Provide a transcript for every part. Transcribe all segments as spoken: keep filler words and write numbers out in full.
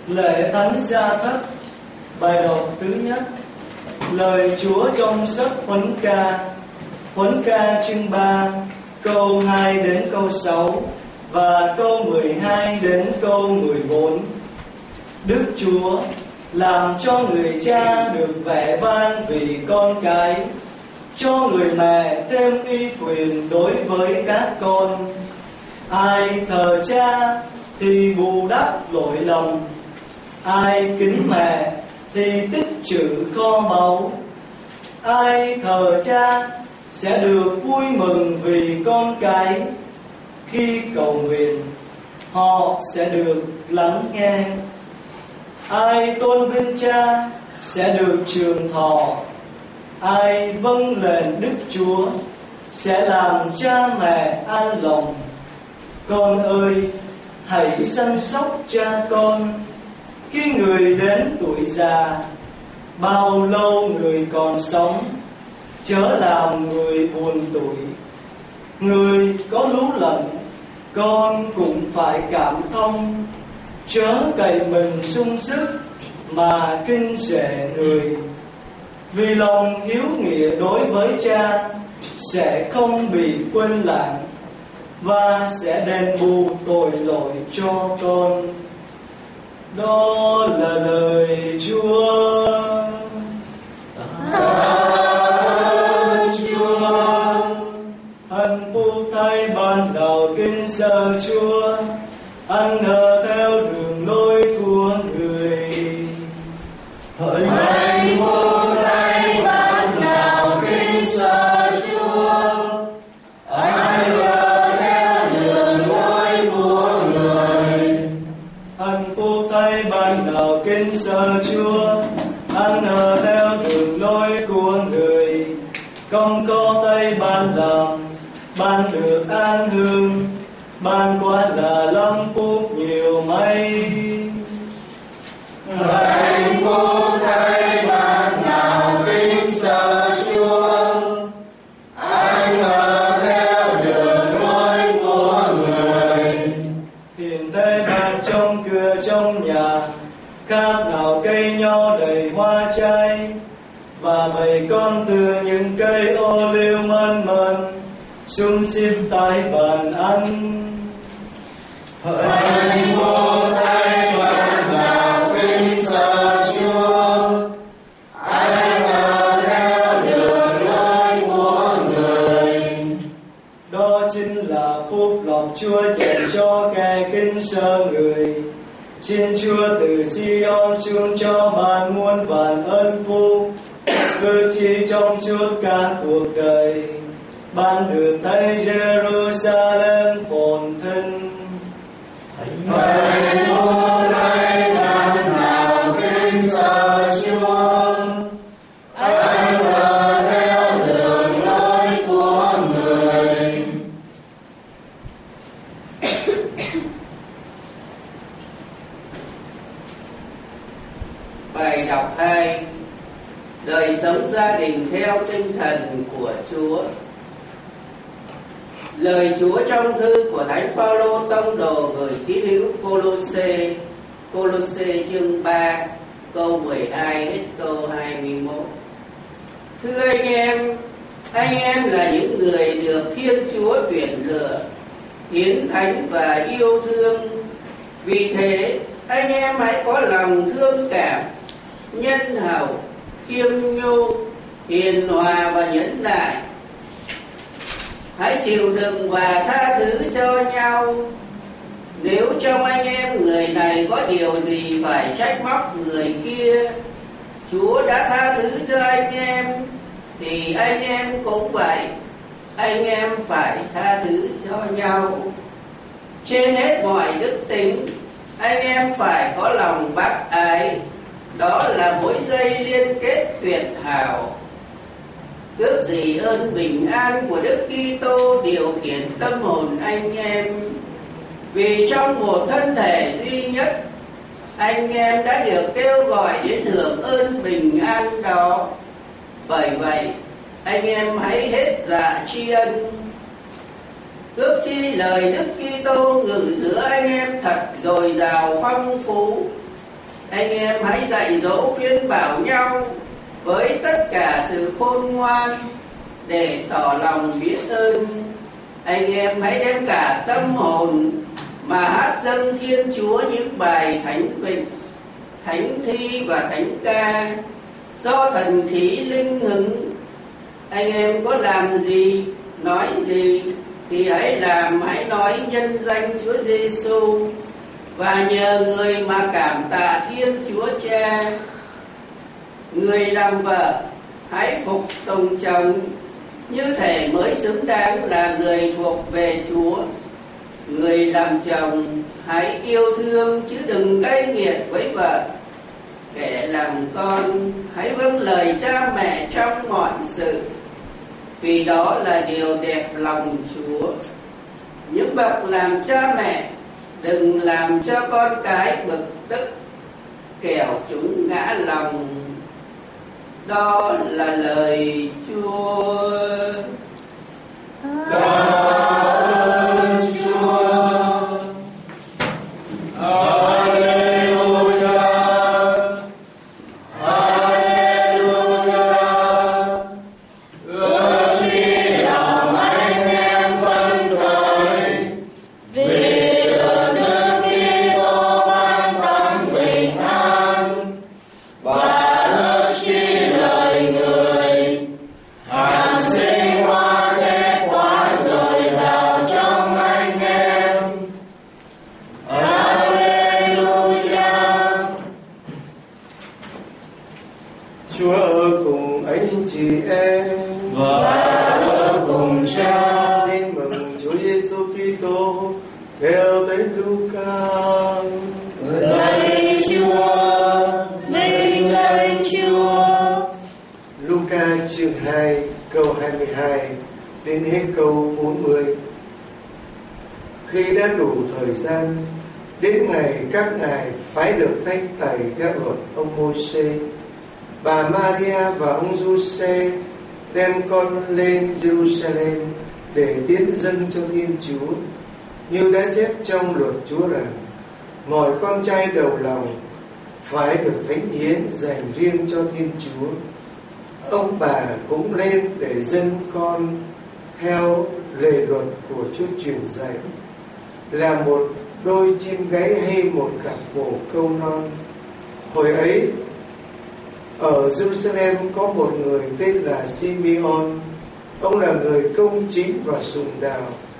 Lễ Thánh Gia Thất. Bài đọc thứ nhất. Lời Chúa trong sách Huấn Ca. Huấn Ca chương ba, câu hai đến câu sáu và câu mười hai đến câu mười bốn. Đức Chúa làm cho người cha được vẻ vang vì con cái, cho người mẹ thêm uy quyền đối với các con. Ai thờ cha thì bù đắp lỗi lầm, ai kính mẹ thì tích trữ kho báu. Ai thờ cha sẽ được vui mừng vì con cái, khi cầu nguyện họ sẽ được lắng nghe. Ai tôn vinh cha sẽ được trường thọ, ai vâng lệnh Đức Chúa sẽ làm cha mẹ an lòng. Con ơi, hãy săn sóc cha con khi người đến tuổi già. Bao lâu người còn sống, chớ làm người buồn tuổi. Người có lú lẫn, con cũng phải cảm thông, chớ cậy mình sung sức mà kinh rẻ người. Vì lòng hiếu nghĩa đối với cha sẽ không bị quên lãng, và sẽ đền bù tội lỗi cho con. Đó là lời Chúa. Tạ ơn Chúa. Hạnh phúc thay ban đầu kính sợ Chúa, ăn ở theo đường lối của người. Hạnh phúc thay ban đầu kính sợ Chúa, ăn ở theo đường lối của người. Hạnh phúc thay ban đầu kính sợ Chúa, ăn ở theo đường lối của người. Không có tay ban làm, ban được an hương, ban quá là lâm phúc nhiều may. Hạnh phúc thay ban đầu kính sợ Chúa, ăn ở theo đường lối của người. Hiện thế bàn trong cửa trong nhà, khác nào cây nho đầy hoa trái, và bầy con từ những cây ô liu mơn mơn xum xít tại bàn ăn. Hạnh phúc thay ban đầu kính sợ Chúa, ăn ở theo đường lối của người. Đó chính là phúc lộc Chúa dành cho kẻ kính sợ người. Xin Chúa từ Sion xuống cho bạn muôn vàn ơn phúc, cư chi trong suốt cả cuộc đời. Bạn được thấy Jerusalem phồn thịnh. Hạnh phúc thay ban đầu kính sợ Chúa, ăn ở theo đường lối của người. Bài đọc hai. Đời sống gia đình theo tinh thần của Chúa. Lời Chúa trong thư của Thánh Phaolô tông đồ gửi tín hữu Cô-lô-sê, Cô-lô-sê chương ba, câu mười hai hết câu hai mươi mốt. Thưa anh em, anh em là những người được Thiên Chúa tuyển lựa, hiến thánh và yêu thương. Vì thế, anh em hãy có lòng thương cảm, nhân hậu, khiêm nhu, hiền hòa và nhẫn nại. Hãy chịu đựng và tha thứ cho nhau. Nếu trong anh em người này có điều gì phải trách móc người kia, Chúa đã tha thứ cho anh em, thì anh em cũng vậy. Anh em phải tha thứ cho nhau. Trên hết mọi đức tính, anh em phải có lòng bác ái. Đó là mối dây liên kết tuyệt hảo. Ước gì ơn bình an của Đức Kitô điều khiển tâm hồn anh em. Vì trong một thân thể duy nhất, anh em đã được kêu gọi đến hưởng ơn bình an đó. Bởi vậy, anh em hãy hết dạ tri ân. Ước chi lời Đức Kitô ngự giữa anh em thật dồi dào phong phú, Anh em hãy dạy dỗ khuyên bảo nhau với tất cả sự khôn ngoan để tỏ lòng biết ơn. Anh em hãy đem cả tâm hồn mà hát dâng Thiên Chúa những bài thánh vịnh, thánh thi và thánh ca do thần khí linh hứng. Anh em có làm gì, nói gì thì hãy làm, hãy nói nhân danh Chúa Giêsu và nhờ người mà cảm tạ Thiên Chúa Cha. Người làm vợ hãy phục tùng chồng như thể mới xứng đáng là người thuộc về Chúa. Người làm chồng hãy yêu thương chứ đừng cay nghiệt với vợ. Kẻ làm con hãy vâng lời cha mẹ trong mọi sự, vì đó là điều đẹp lòng Chúa. Những bậc làm cha mẹ đừng làm cho con cái bực tức, kẻo chúng ngã lòng. Đó là lời Chúa. Cảm ơn Chúa. Hallelujah. Hallelujah. Ước chi lòng anh em phấn khởi vì được Đức Kitô ban tặng bình an, và ước chi lời người hằng sinh hoa kết quả dồi dào trong anh em. Hallelujah. Chúa ở cùng anh chị em Và ở cùng Cha. Tin mừng Chúa Giêsu Kitô theo Thánh Luca. Lạy Chúa, vinh danh Chúa. Luca chương hai câu hai mươi hai đến hết câu bốn mươi. Khi đã đủ thời gian, đến ngày các ngài phái được thanh tẩy theo luật ông Môi-se, bà Maria và ông Giuse đem con lên Jerusalem để tiến dâng cho Thiên Chúa, như đã chép trong luật Chúa rằng mọi con trai đầu lòng phải được thánh hiến dành riêng cho Thiên Chúa. Ông bà cũng lên để dâng con theo lề luật của Chúa truyền dạy, là một đôi chim gáy hay một cặp bồ câu non. Hồi ấy ở Jerusalem có một người tên là Simeon. Ông là người công chính và sùng đạo.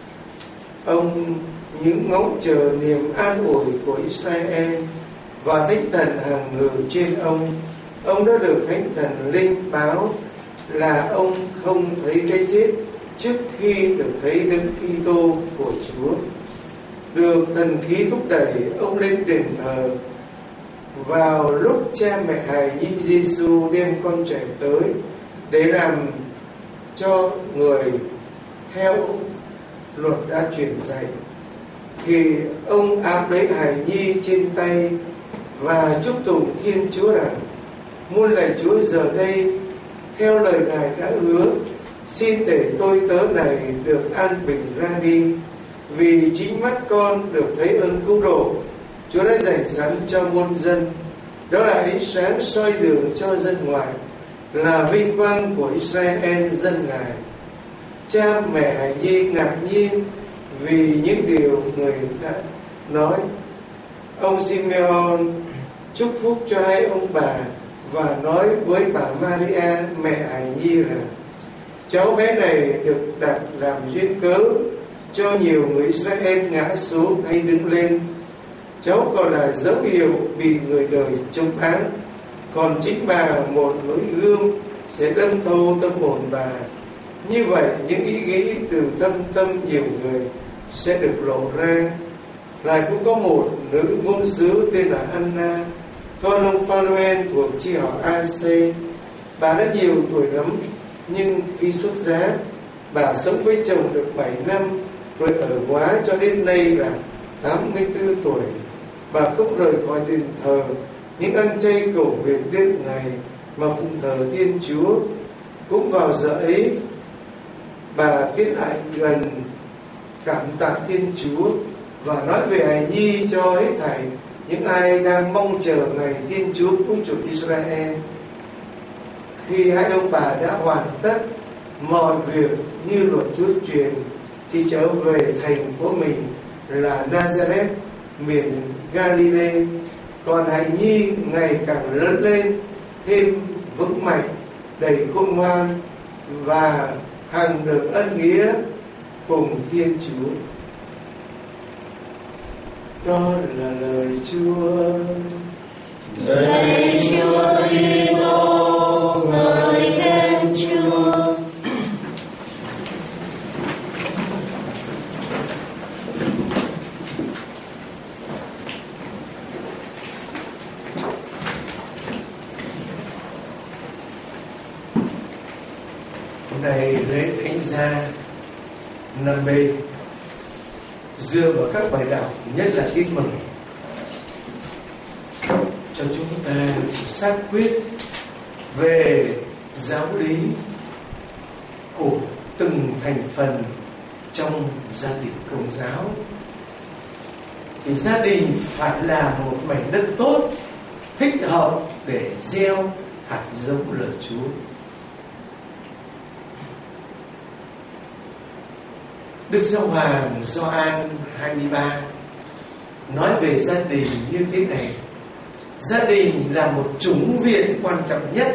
Ông những ngóng chờ niềm an ủi của Israel, và Thánh Thần hằng ngự trên ông. Ông đã được Thánh Thần linh báo là ông không thấy cái chết trước khi được thấy Đấng Kitô của Chúa. Được thần khí thúc đẩy, ông lên đền thờ. Vào lúc cha mẹ hài nhi Giêsu đem con trẻ tới để làm cho người theo luật đã truyền dạy, thì ông áp lấy hài nhi trên tay và chúc tụng Thiên Chúa rằng: muôn lạy Chúa, giờ đây theo lời Ngài đã hứa, xin để tôi tớ này được an bình ra đi, vì chính mắt con được thấy ơn cứu độ Chúa đã dành sẵn cho muôn dân. Đó là ánh sáng soi đường cho dân ngoại, là vinh quang của Israel dân Ngài. Cha mẹ hài nhi ngạc nhiên vì những điều người đã nói. Ông Simeon chúc phúc cho hai ông bà và nói với bà Maria mẹ hài nhi rằng: cháu bé này được đặt làm duyên cớ cho nhiều người Israel ngã xuống hay đứng lên. Cháu còn là dấu hiệu bị người đời chống án, còn chính bà một lưỡi gươm sẽ đâm thâu tâm hồn bà. Như vậy những ý nghĩ từ thâm tâm nhiều người sẽ được lộ ra. Lại cũng có một nữ ngôn sứ tên là Anna, con ông Phanuel thuộc chi họ A-xê. Bà đã nhiều tuổi lắm, nhưng khi xuất giá, bà sống với chồng được bảy năm, rồi ở góa cho đến nay là tám mươi tư tuổi. Bà không rời khỏi đền thờ, những ăn chay cầu nguyện đêm ngày mà phụng thờ Thiên Chúa. Cũng vào giờ ấy, bà tiến lại gần cảm tạ Thiên Chúa và nói về hài nhi cho hết thảy những ai đang mong chờ ngày Thiên Chúa cứu chuộc Israel, khi hai ông bà đã hoàn tất mọi việc như luật Chúa truyền, thì trở về thành của mình là Nazareth, miền Galilee. Còn hài nhi ngày càng lớn lên, thêm vững mạnh, đầy khôn ngoan và hằng được ân nghĩa cùng Thiên Chúa. Đó là lời Chúa. Lạy Chúa Kitô, ngợi khen Chúa. Hôm nay lễ Thánh Gia năm B dựa vào các bài đọc, nhất là Tin Mừng, cho chúng ta xác quyết về giáo lý của từng thành phần trong gia đình Công giáo. Thì gia đình phải là một mảnh đất tốt, thích hợp để gieo hạt giống lời Chúa. Đức Giáo Hoàng Gioan hai mươi ba nói về gia đình như thế này: gia đình là một chủng viện quan trọng nhất.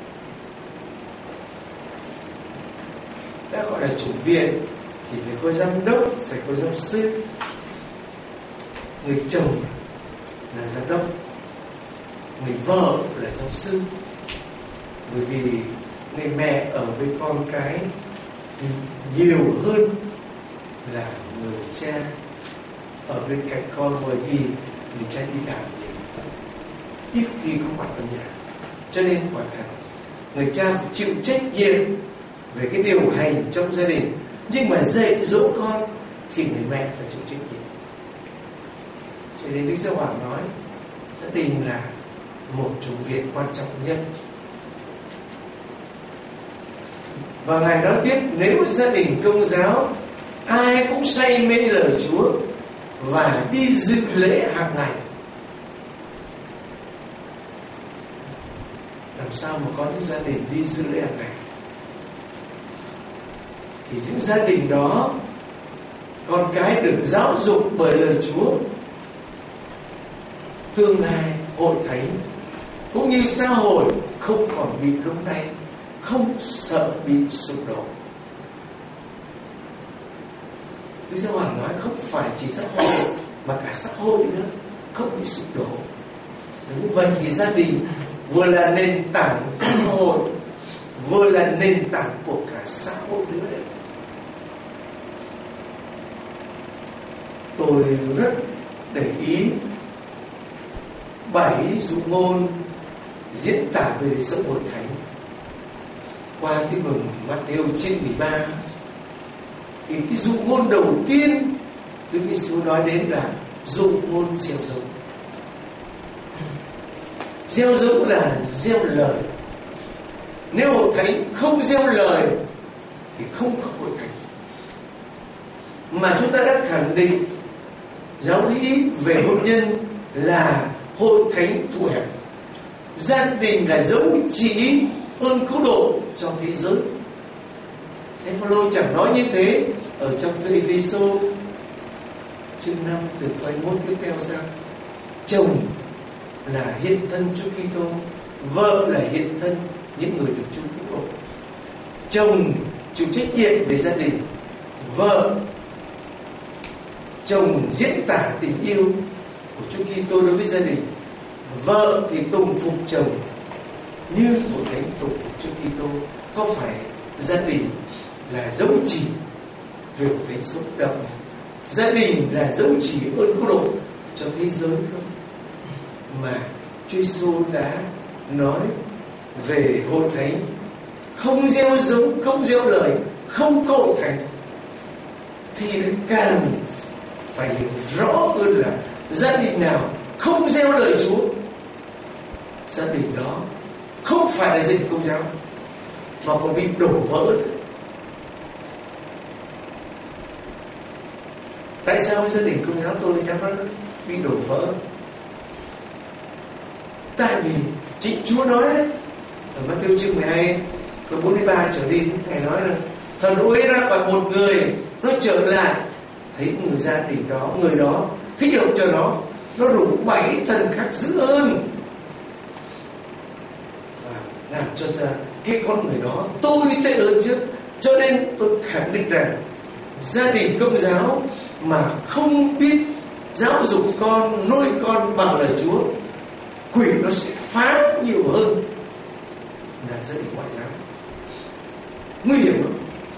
Đã gọi là chủng viện thì phải có giám đốc, phải có giáo sư. Người chồng là giám đốc, người vợ là giáo sư. Bởi vì người mẹ ở với con cái nhiều hơn là người cha ở bên cạnh con, bởi vì người cha đi làm nhiều, ít khi có mặt ở nhà. Cho nên quả thật người cha phải chịu trách nhiệm về cái điều hành trong gia đình, nhưng mà dạy dỗ con thì người mẹ phải chịu trách nhiệm. Cho nên Đức Giáo Hoàng nói gia đình là một chủng viện quan trọng nhất. Và Ngài nói tiếp, nếu gia đình Công giáo ai cũng say mê lời Chúa và đi dự lễ hàng ngày, làm sao mà có những gia đình đi dự lễ hàng ngày? Thì những gia đình đó con cái được giáo dục bởi lời Chúa, tương lai hội thánh cũng như xã hội không còn bị lung lay, không sợ bị sụp đổ. Đức Giáo Hoàng nói không phải chỉ xã hội mà cả xã hội nữa không bị sụp đổ. Như vậy thì gia đình vừa là nền tảng của xã hội, vừa là nền tảng của cả xã hội nữa đấy. Tôi rất để ý bảy dụ ngôn diễn tả về đời sống hội thánh qua Tin Mừng Matthew chương mười ba. Thì cái dụ ngôn đầu tiên Đức Giêsu nói đến là dụ ngôn gieo giống. Gieo giống là gieo lời. Nếu hội thánh không gieo lời thì không có hội thánh. Mà chúng ta đã khẳng định giáo lý về hôn nhân là hội thánh thu hẹp. Gia đình là dấu chỉ ơn cứu độ cho thế giới. Thánh Phaolô chẳng nói như thế ở trong thư Ê-phê-sô chương năm từ câu hai mươi mốt tiếp theo sao? Chồng là hiện thân Chúa Kitô, vợ là hiện thân những người được Chúa cứu độ. Chồng chịu trách nhiệm về gia đình, vợ chồng diễn tả tình yêu của Chúa Kitô đối với gia đình, vợ thì tùng phục chồng như hội thánh tùng phục Chúa Kitô. Có phải gia đình là dấu chỉ về hội thánh sống động, gia đình là dấu chỉ ơn cứu độ cho thế giới không? Mà Chúa Giêsu đã nói về hội thánh không gieo giống, không gieo lời, không có hội thánh, thì càng phải hiểu rõ hơn là gia đình nào không gieo lời Chúa, gia đình đó không phải là gia đình Công giáo mà còn bị đổ vỡ. Tại sao gia đình Công giáo tôi nhắm mắt bị đổ vỡ? Tại vì chính Chúa nói đấy, ở Matthew chương mười hai câu bốn mươi ba trở đi, Ngài nói là thần ối ra và một người nó trở lại, thấy người gia đình đó, người đó thích hợp cho nó, nó rủ bảy thần khác dữ hơn và làm cho ra cái con người đó tôi tệ hơn trước. Cho nên tôi khẳng định rằng gia đình Công giáo mà không biết giáo dục con, nuôi con bằng lời Chúa, quỷ nó sẽ phá nhiều hơn là gia đình ngoại giáo. Nguy hiểm lắm.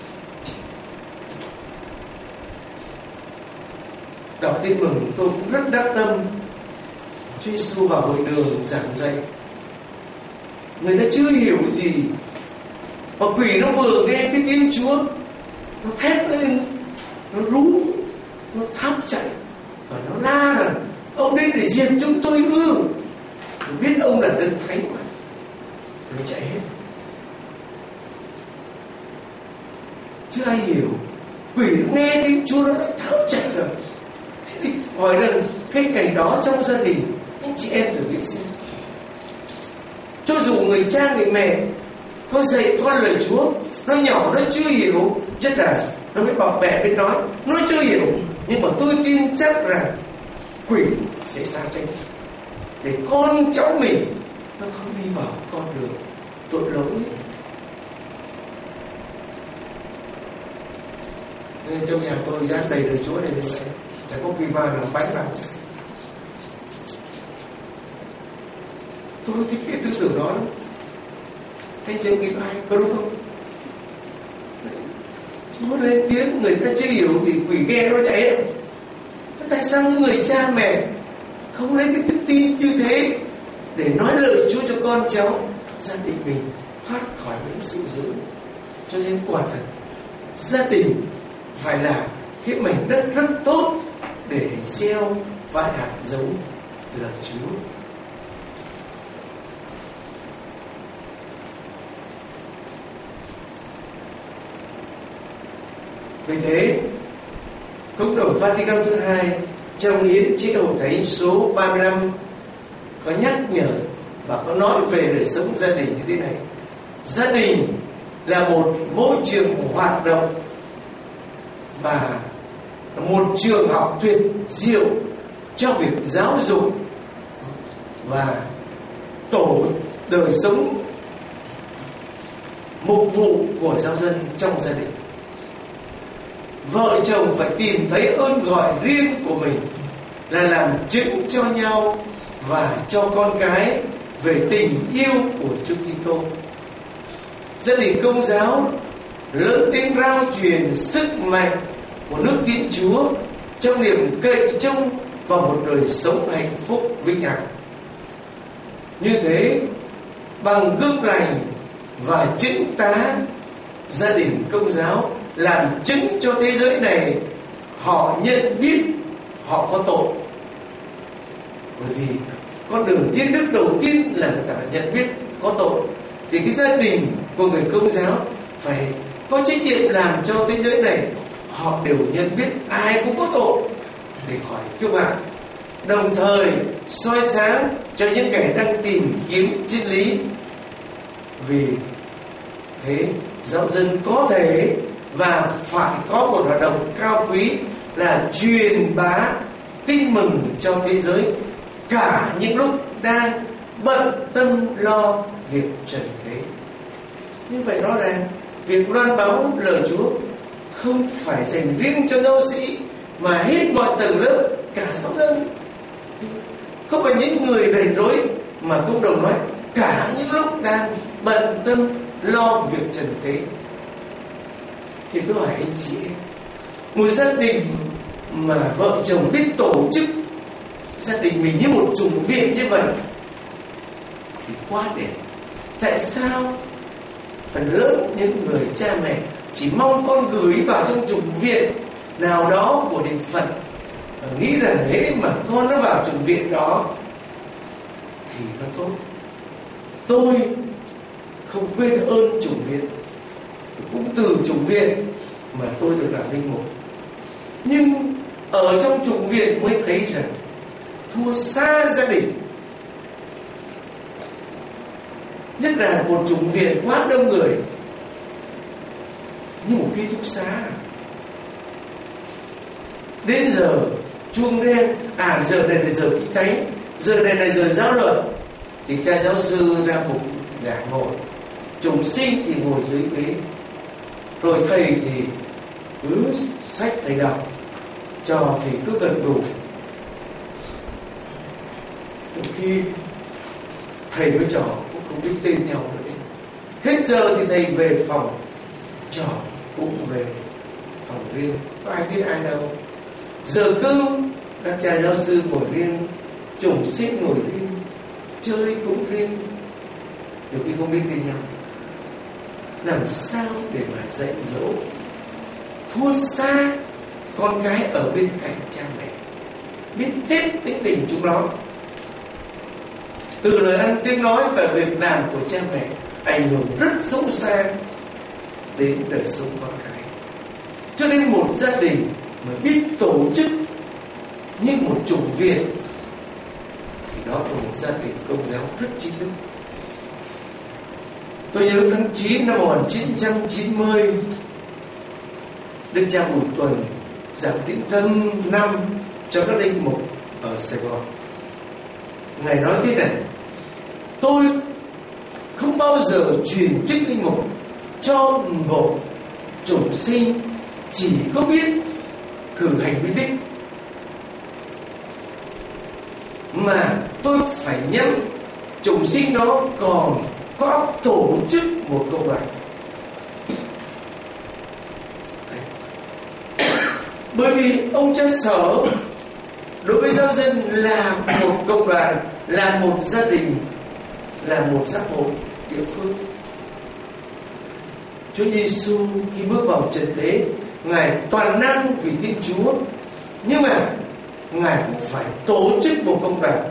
Đọc Tin Mừng tôi cũng rất đắc tâm. Chúa Giêsu vào hội đường giảng dạy, người ta chưa hiểu gì mà quỷ nó vừa nghe cái tiếng Chúa, nó thét lên, nó rú, nó tháo chạy và nó la rằng ông đến để diệt chúng tôi ư? Tôi biết ông là Đấng Thánh mà. Nó chạy hết. Chứ ai hiểu. Quỷ nó nghe tiếng Chúa nó đã tháo chạy rồi. Thế thì hỏi rằng cái cảnh đó trong gia đình, anh chị em thử nghĩ xem. Cho dù người cha người mẹ có dạy con lời Chúa, nó nhỏ, nó chưa hiểu, rất là nó biết bảo bè biết nói, nó chưa hiểu, nhưng mà tôi tin chắc rằng quỷ sẽ sang tranh để con cháu mình nó không đi vào con đường tội lỗi. Nên trong nhà tôi dán đầy lời Chúa này như vậy, chẳng có kỳ ba nào bánh vào. Tôi thích cái tư tưởng đó lắm. Anh chị em nghĩ ai có đúng không? Chúa lên tiếng người ta chưa hiểu thì quỷ nghe nó chạy đâu. Tại sao những người cha mẹ không lấy cái đức tin như thế để nói lời Chúa cho con cháu, gia đình mình thoát khỏi những sự dữ? Cho nên quả thật gia đình phải là cái mảnh đất rất tốt để gieo và hạt giống lời Chúa. Vì thế, Cộng đồng Vatican thứ hai trong hiến chế độ thánh số ba mươi lăm có nhắc nhở và có nói về đời sống gia đình như thế này. Gia đình là một môi trường hoạt động và một trường học tuyệt diệu cho việc giáo dục và tổ đời sống mục vụ của giáo dân trong gia đình. Vợ chồng phải tìm thấy ơn gọi riêng của mình là làm chứng cho nhau và cho con cái về tình yêu của Chúa Kitô. Gia đình Công giáo lớn tiếng rao truyền sức mạnh của nước Thiên Chúa trong niềm cậy trông vào một đời sống hạnh phúc vĩnh hằng. Như thế, bằng gương lành và chứng tá, gia đình Công giáo làm chứng cho thế giới này họ nhận biết họ có tội. Bởi vì con đường tiên đức đầu tiên là người ta phải nhận biết có tội. Thì cái gia đình của người Công giáo phải có trách nhiệm làm cho thế giới này họ đều nhận biết ai cũng có tội để khỏi kiêu ngạo, đồng thời soi sáng cho những kẻ đang tìm kiếm chân lý. Vì thế giáo dân có thể và phải có một hoạt động cao quý là truyền bá tin mừng cho thế giới, cả những lúc đang bận tâm lo việc trần thế. Như vậy rõ ràng việc loan báo lời Chúa không phải dành riêng cho giáo sĩ mà hết mọi tầng lớp, cả giáo dân. Không phải những người rảnh rỗi mà cũng đồng nói cả những lúc đang bận tâm lo việc trần thế. Thì tôi hỏi anh chị em, một gia đình mà vợ chồng biết tổ chức gia đình mình như một chủng viện như vậy thì quá đẹp. Tại sao phần lớn những người cha mẹ chỉ mong con gửi vào trong chủng viện nào đó của điện Phật, nghĩ rằng hễ mà con nó vào chủng viện đó thì nó tốt? Tôi không quên ơn chủng viện, cũng từ chủng viện mà tôi được làm linh mục. Nhưng ở trong chủng viện mới thấy rằng thua xa gia đình. nhất là một chủng viện quá đông người, như một ký túc xá. Đến giờ chuông reng, à giờ này là giờ kinh thánh, giờ này là giờ giáo luận, thì cha giáo sư ra bục giảng ngồi, chúng sinh thì ngồi dưới ghế, rồi thầy thì cứ sách thầy đọc, trò thì cứ gật gù. Khi thầy với trò cũng không biết tên nhau nữa. Hết giờ thì thầy về phòng, trò cũng về phòng riêng, có ai biết ai đâu. Giờ cơm các cha giáo sư ngồi riêng, chủng sinh ngồi riêng, chơi cũng riêng, nhiều khi không biết tên nhau. Làm sao để mà dạy dỗ thua xa con cái ở bên cạnh cha mẹ, biết hết tính tình chúng nó, từ lời ăn tiếng nói và việc làm của cha mẹ ảnh hưởng rất sâu xa đến đời sống con cái. Cho nên một gia đình mà biết tổ chức như một chủng viện thì đó là một gia đình Công giáo rất trí thức. Tôi nhớ tháng chín năm một nghìn chín trăm chín mươi, Đức cha Bùi Tuần giảng tĩnh tâm năm cho các linh mục ở Sài Gòn. Ngài nói thế này: tôi không bao giờ truyền chức linh mục cho một chủng sinh chỉ có biết cử hành bí tích, mà tôi phải nhắm chủng sinh đó còn có tổ chức một công đoàn. Bởi vì ông cha Sở đối với giáo dân là một công đoàn, là một gia đình, là một xã hội địa phương. Chúa Giêsu khi bước vào trần thế, Ngài toàn năng vì Thiên Chúa, nhưng mà Ngài cũng phải tổ chức một công đoàn.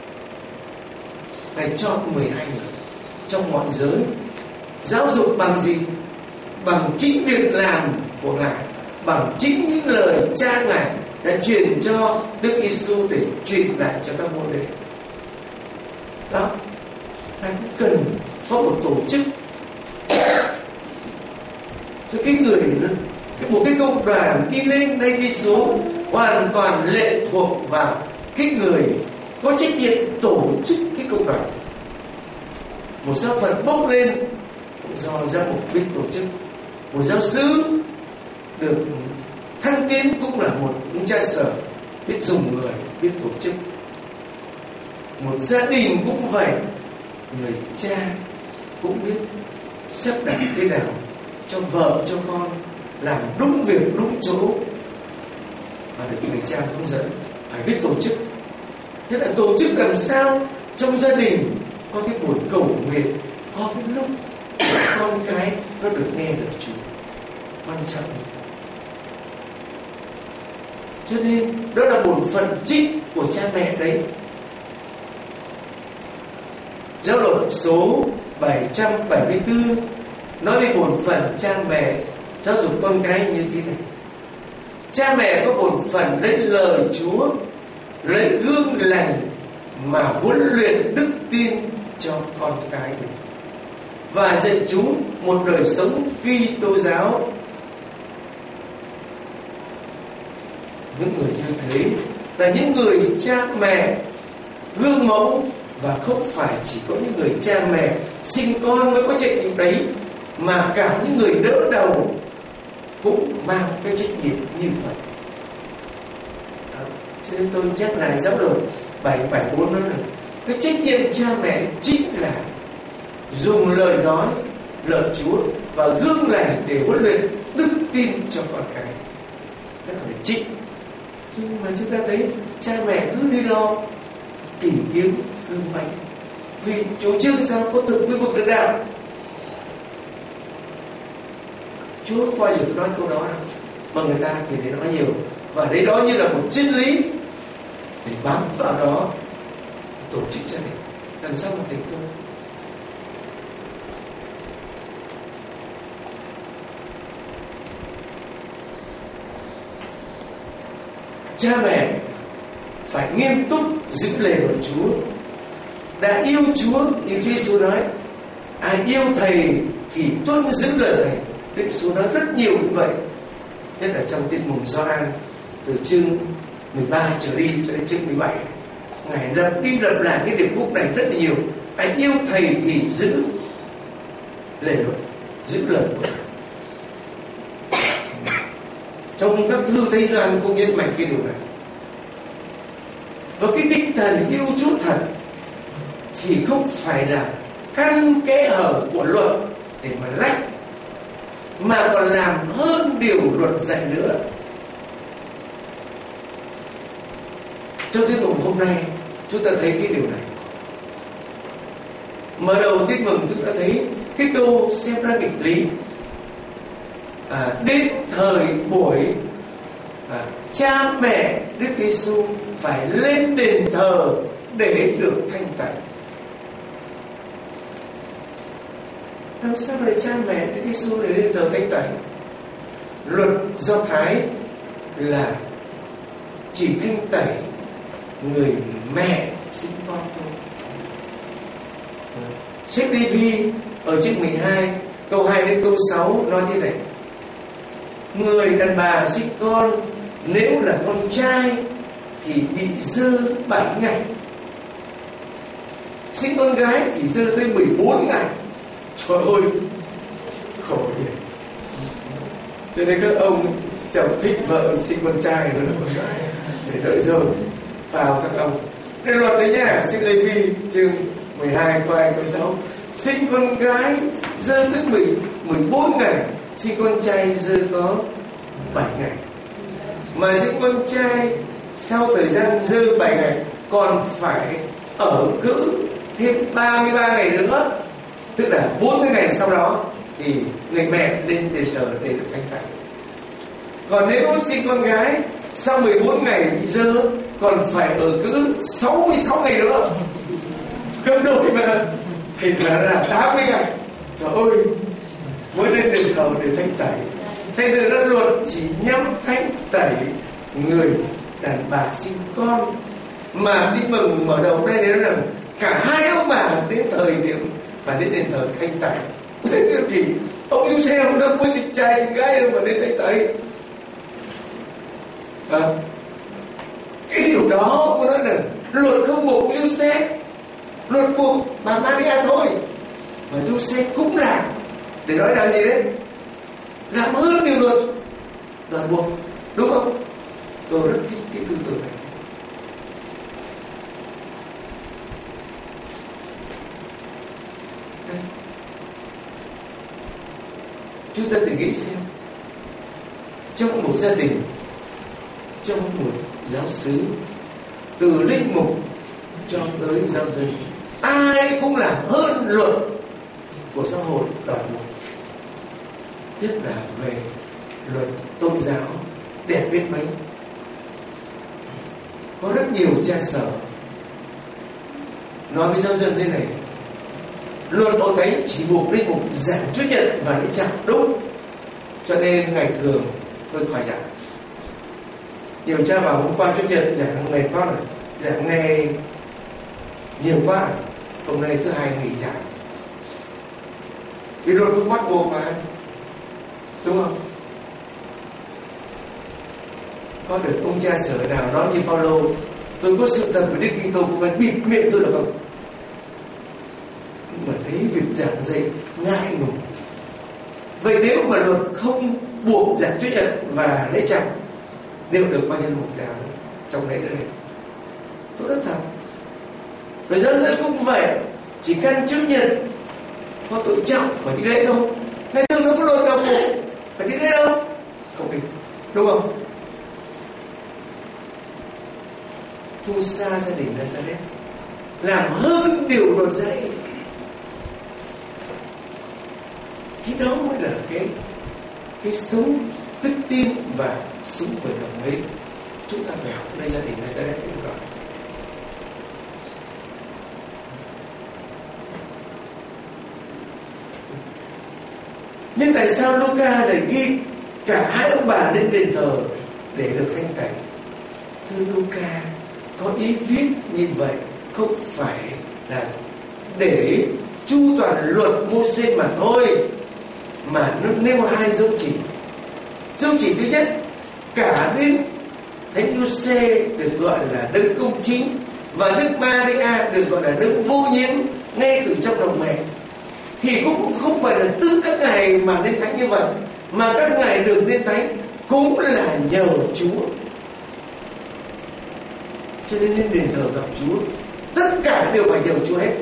Ngài chọn mười hai người trong mọi giới, giáo dục bằng gì? Bằng chính việc làm của Ngài, bằng chính những lời cha Ngài đã truyền cho Đức Giêsu để truyền lại cho các môn đệ. Đó, Ngài cũng cần có một tổ chức. Cho cái người một cái công đoàn đi lên hay đi xuống hoàn toàn lệ thuộc vào cái người có trách nhiệm tổ chức cái công đoàn. Một giáo phận bốc lên cũng do ra mục đích tổ chức. Một giáo sư được thăng tiến cũng là một ông cha Sở biết dùng người, biết tổ chức. Một gia đình cũng vậy, người cha cũng biết sắp đặt thế nào cho vợ cho con làm đúng việc đúng chỗ, và được người cha hướng dẫn. Phải biết tổ chức, nhất là tổ chức làm sao trong gia đình có cái buổi cầu nguyện, có cái lúc con cái nó được nghe được Chúa, quan trọng. Cho nên đó là bổn phận chính của cha mẹ đấy. Giáo luật số bảy trăm bảy mươi tư nói về bổn phận cha mẹ giáo dục con cái như thế này: cha mẹ có bổn phận lấy lời Chúa, lấy gương lành mà huấn luyện đức tin cho con cái mình, và dạy chúng một đời sống Kitô giáo. Những người như thế là những người cha mẹ gương mẫu, và không phải chỉ có những người cha mẹ sinh con mới có trách nhiệm đấy, mà cả những người đỡ đầu cũng mang cái trách nhiệm như vậy. Đó. Cho nên tôi nhắc lại giáo luật bảy bảy bốn nói là cái trách nhiệm cha mẹ chính là dùng lời nói, lời Chúa và gương lành để huấn luyện đức tin cho con cái. Đó là phải trích. Nhưng mà chúng ta thấy cha mẹ cứ đi lo tìm kiếm gương mạnh, vì chủ trương sao có thực với vực được đạo. Chúa không bao giờ nói câu đó đâu, mà người ta thì để nói nhiều, và đấy đó như là một triết lý để bám vào đó tổ chức gia đình làm sao mà thành công. Cha mẹ phải nghiêm túc giữ lời của Chúa, đã yêu Chúa như Chúa Giêsu nói, Ai yêu thầy thì tuân giữ lời thầy. Đức Giêsu nói rất nhiều như vậy, nhất là trong Tin mừng Gioan từ chương mười ba trở đi cho đến chương mười bảy. Ngài lặp đi lặp lại cái điệp khúc này rất là nhiều. Ai yêu thầy thì giữ lề luật, giữ lời của thầy. Trong các thư Thánh Gioan cũng nhấn mạnh cái điều này. Và cái tinh thần yêu Chúa thật thì không phải là căn kẽ hở của luật để mà lách, mà còn làm hơn điều luật dạy nữa. Trong Tin mừng hôm nay chúng ta thấy cái điều này. Mở đầu Tin mừng chúng ta thấy cái câu xem ra nghịch lý. À, đến thời buổi à, cha mẹ Đức Giêsu phải lên đền thờ để được thanh tẩy. Làm sao lại cha mẹ Đức Giêsu để lên thờ thanh tẩy? Luật Do Thái là chỉ thanh tẩy người mẹ sinh con thôi. Sách Lê-vi ở chương mười hai câu hai đến câu sáu nói thế này: người đàn bà sinh con nếu là con trai thì bị dơ bảy ngày, sinh con gái thì dơ tới mười bốn ngày. Trời ơi, khổ điển. Cho nên các ông chồng thích vợ sinh con trai hơn là con gái để đợi dơ vào các ông. Đây luật đấy nhá, sách Lê-vi chương mười hai câu hai câu sáu, sinh con gái dơ tới mười bốn ngày, sinh con trai dơ có bảy ngày. Mà sinh con trai sau thời gian dơ bảy ngày còn phải ở cữ thêm ba mươi ba ngày nữa, tức là bốn mươi ngày sau đó thì người mẹ lên đền thờ để được thanh tẩy. Còn nếu sinh con gái sau mười bốn ngày bị dơ còn phải ở cữ sáu mươi sáu ngày nữa, gấp đôi mà, thì là là tám mươi ngày. Trời ơi, mới lên đền thờ để thanh tẩy. Thay từ đó luật chỉ nhắm thanh tẩy người đàn bà sinh con. Mà Tin mừng mở đầu đây nói rằng cả hai ông bà đến thời điểm và đến đền thờ thanh tẩy. Thế thì ông Giuse ông đâu có dịch trai dịch gái đâu mà đến thanh tẩy. À, cái điều đó muốn nói là luật không buộc ông Giuse, luật buộc bà Maria thôi. Mà Giuse cũng làm. Để nói làm gì đấy? Làm hơn điều luật ràng buộc, đúng không? Tôi rất thích cái tư tưởng này. Đây. Chúng ta thử nghĩ xem, trong một gia đình, trong một giáo xứ, từ linh mục cho tới giáo dân, ai cũng làm hơn luật của xã hội ràng buộc. Nhất là về luật tôn giáo đẹp biết mấy. Có rất nhiều cha sở nói với giáo dân thế này: luật Hội Thánh chỉ buộc linh mục giảng Chúa Nhật và lễ chạp, đúng, cho nên ngày thường thôi khỏi giảng. Nhiều cha bảo hôm qua Chúa Nhật giảng mệt quá rồi, giảng nghe nhiều quá rồi, hôm nay thứ hai nghỉ giảng. Vì luật không bắt buộc mà, đúng không? Có được ông cha sở nào nói như Phaolô: tôi có sự thật về Đức Kitô, cũng phải bịt miệng tôi được không? Nhưng mà thấy việc giảng dạy ngại ngùng. Vậy nếu mà luật không buộc giảng Chúa Nhật và lễ chạp, liệu được bao nhiêu mục đạo trong lễ này? Tôi nói thật. Rồi giáo dân cũng vậy, chỉ căn Chúa Nhật có tội trọng và đi lễ thôi. Ngày thường nó có luật nào buộc phải đi lễ đâu? Không đi, đúng không? Thu xa gia đình Nazareth, làm hơn điều luật dạy. Cái đó mới là cái cái sống đức tin và sống khởi động ấy. Chúng ta phải học nơi gia đình Nazareth để được rồi. Nhưng tại sao Luca lại ghi cả hai ông bà đến đền thờ để được thanh tẩy? Thưa Luca, có ý viết như vậy không phải là để chu toàn luật Mô-sê mà thôi, mà nó nêu hai dấu chỉ. Dấu chỉ thứ nhất, cả đến Thánh Giuse được gọi là đấng công chính, và Đức Maria được gọi là đấng vô nhiễm ngay từ trong lòng mẹ, thì cũng không phải là tự các ngài mà nên thánh như vậy, mà các ngài được nên thánh cũng là nhờ Chúa. Cho nên lên đền thờ gặp Chúa, tất cả đều phải nhờ Chúa hết.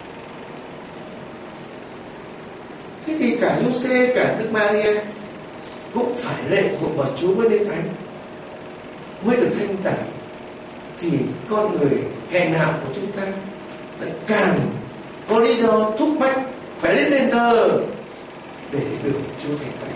Thế thì cả Giuse, cả Đức Maria cũng phải lệ thuộc vào Chúa mới nên thánh, mới được thanh tẩy. Thì con người hèn hạ của chúng ta lại càng có lý do thúc bách phải lên đền thờ để được Chúa thanh tẩy.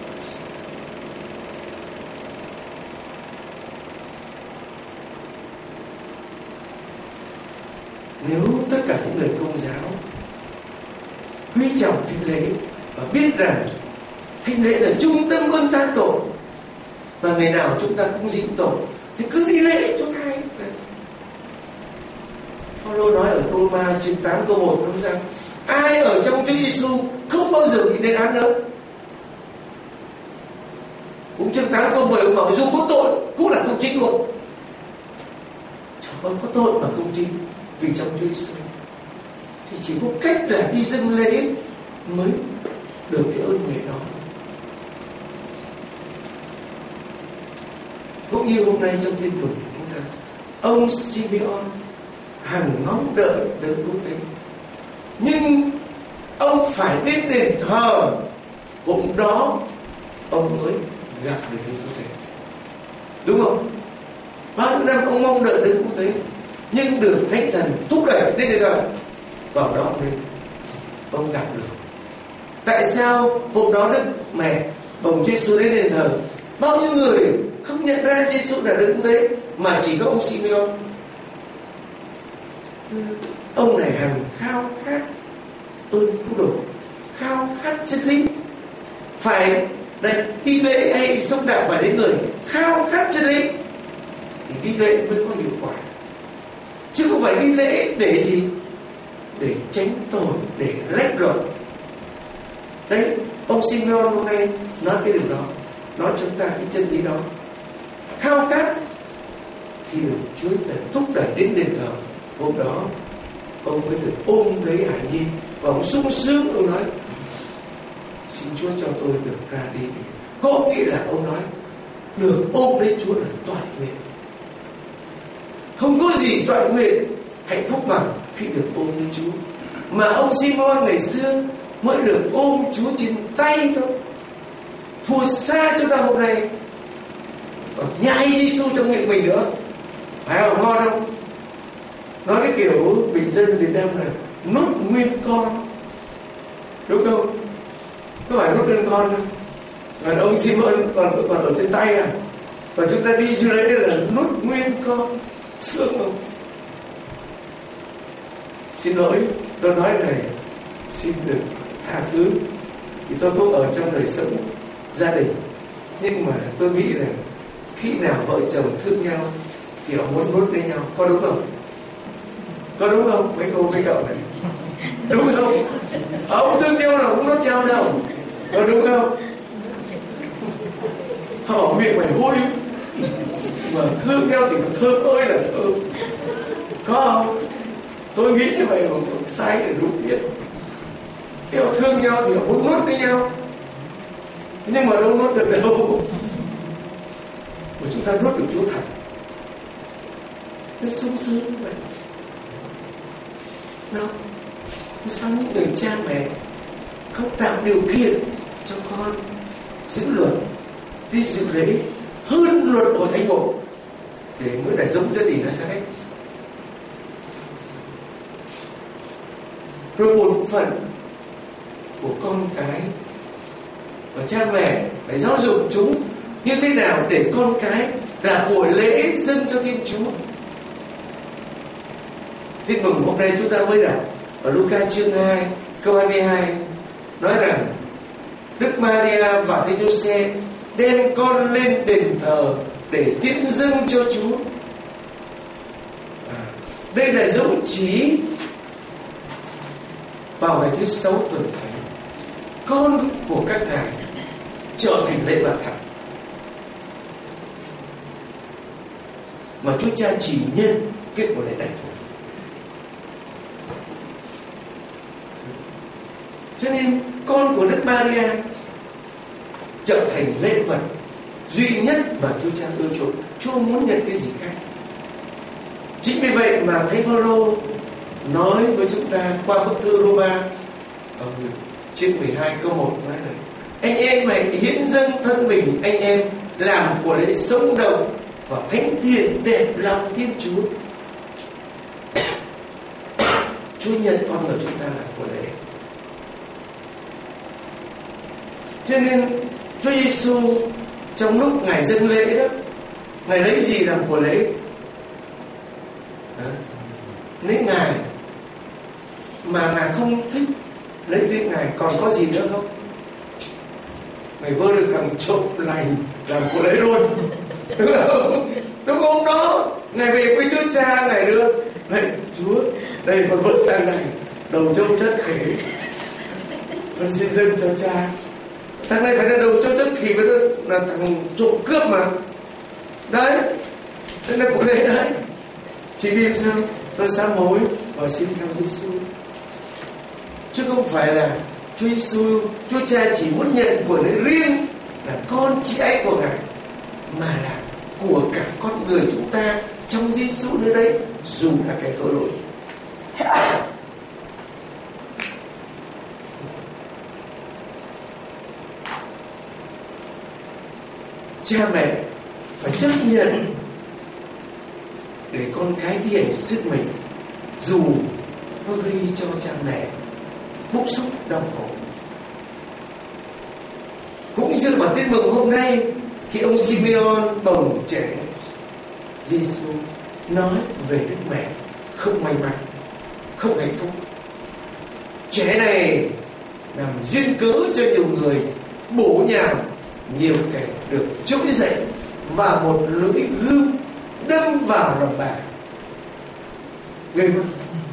Nếu tất cả những người Công giáo quý trọng thánh lễ và biết rằng thánh lễ là trung tâm ơn tha tội, và ngày nào chúng ta cũng dính tội, thì cứ đi lễ cho thay. Phaolô nói ở Roma chương tám câu một nói rằng ai ở trong Chúa Giêsu không bao giờ bị lên án nữa. Cũng chương tám câu mười ông bảo dù có tội cũng là công chính luôn. Trời ơi, có tội mà công chính vì trong Chúa Giêsu. Thì chỉ có cách là đi dâng lễ mới được cái ơn huệ đó. Cũng như hôm nay trong tin mừng rằng ông Simeon hằng ngóng đợi đấng cứu thế, nhưng ông phải đến đền thờ, hôm đó ông mới gặp được đấng cứu thế. Đúng không? Bao nhiêu năm ông mong đợi đấng cứu thế, nhưng được Thánh Thần thúc đẩy đến đền thờ, vào đó nên ông gặp được. Tại sao hôm đó Đức Mẹ bồng Giêsu đến đền thờ, bao nhiêu người không nhận ra Giêsu là đấng cứu thế, mà chỉ có ông Simeon. Ông này hằng khao khát ơn cứu độ, khao khát chân lý. Phải đây, đi lễ hay sống đạo phải đến người khao khát chân lý thì đi lễ mới có hiệu quả, chứ không phải đi lễ để gì, để tránh tội, để lách luật. Đấy, ông Simeon hôm nay nói cái điều đó, nói chúng ta cái chân lý đó. Khao khát thì được Chúa thúc đẩy đến đền thờ. Hôm đó ông mới được ôm thấy Hải Nhi, và ông sung sướng, ông nói xin Chúa cho tôi được ra đi. Có nghĩa là ông nói được ôm lấy Chúa là toại nguyện. Không có gì toại nguyện hạnh phúc bằng khi được ôm lấy Chúa. Mà ông Simon ngày xưa mới được ôm Chúa trên tay thôi, thua xa chúng ta hôm nay còn nhai Giêsu trong miệng mình nữa, phải không? Ngon không? Nói cái kiểu bình dân Việt Nam là nút nguyên con, đúng không? Có phải nút nguyên con không? Còn ông Simon còn còn ở trên tay à? Còn chúng ta đi chưa lễ là nút nguyên con, sướng không? Xin lỗi, tôi nói này, xin được tha thứ vì tôi không ở trong đời sống gia đình, nhưng mà tôi nghĩ rằng khi nào vợ chồng thương nhau thì họ muốn nuốt lấy nhau, có đúng không? Có đúng không mấy cô mấy cậu này? Đúng không? Ông thương nhau nào cũng nuốt nhau đâu, có đúng không? Họ miệng phải hôi, mà thương nhau thì nó thơm ơi là thơm, có không? Tôi nghĩ như vậy mà sai là đúng biết. Nếu họ thương nhau thì họ muốn nuốt với nhau, nhưng mà đâu nuốt được đâu. Mà chúng ta nuốt được Chúa thật, nó sung sướng như vậy. Đâu, sao những người cha mẹ không tạo điều kiện cho con giữ luật, đi dự lễ hơn luật của Thánh Bộ để mới là giống gia đình Nazareth. Rồi bổn phận của con cái và cha mẹ phải giáo dục chúng như thế nào để con cái là của lễ dâng cho Thiên Chúa. Tin mừng hôm nay chúng ta mới đọc ở Luca chương hai câu hai mươi hai nói rằng Đức Maria và Thánh Giuse đem con lên đền thờ để tiễn dâng cho Chúa. À, đây là dấu chỉ vào ngày thứ sáu tuần thánh, con của các ngài trở thành lễ vật thật, mà Chúa Cha chỉ nhân kết của lễ này thôi. Cho nên con của Đức Maria trở thành lễ vật duy nhất mà Chúa Cha ưa chuộng, Chúa không muốn nhận cái gì khác. Chính vì vậy mà Thánh Phaolô nói với chúng ta qua bức thư Roma ở chương mười hai câu một nói này: anh em hãy hiến dâng thân mình anh em làm của lễ sống động và thánh thiện đẹp lòng Thiên Chúa. Chúa nhận con người chúng ta làm của lễ. Cho nên Chúa Giêsu trong lúc Ngài dâng lễ đó, Ngài lấy gì làm của lễ? À, lấy Ngài. Mà Ngài không thích lấy cái Ngài còn có gì nữa không? Ngài vơ được thằng trộm lành làm của lễ luôn. Đúng không? Đúng không đó? Ngài về với Chúa Cha, Ngài đưa này, Chúa, đây con vớt thằng này, đầu trâu chất khỉ, con xin dâng cho Cha. Thằng này phải là đầu trâu chất khỉ, với là thằng trộm cướp mà. Đấy, đây là của lễ đấy. Chỉ vì sao? Tôi sám hối và xin theo Giêsu. Chứ không phải là Chúa Giêsu, Chúa Cha chỉ muốn nhận của lễ riêng là con chị ấy của Ngài, mà là của cả con người chúng ta trong Giêsu nữa đấy, dù là cái tội lỗi. Cha mẹ phải chấp nhận để con cái thi hành sức mình, dù nó gây cho cha mẹ bức xúc đau khổ. Cũng như bản tin mừng hôm nay, khi ông Simeon bồng trẻ Giêsu nói về Đức Mẹ không may mắn, không hạnh phúc. Trẻ này làm duyên cớ cho nhiều người bổ nhào, nhiều kẻ được trỗi dậy và một lưỡi gươm đâm vào lòng bà. Ghê không?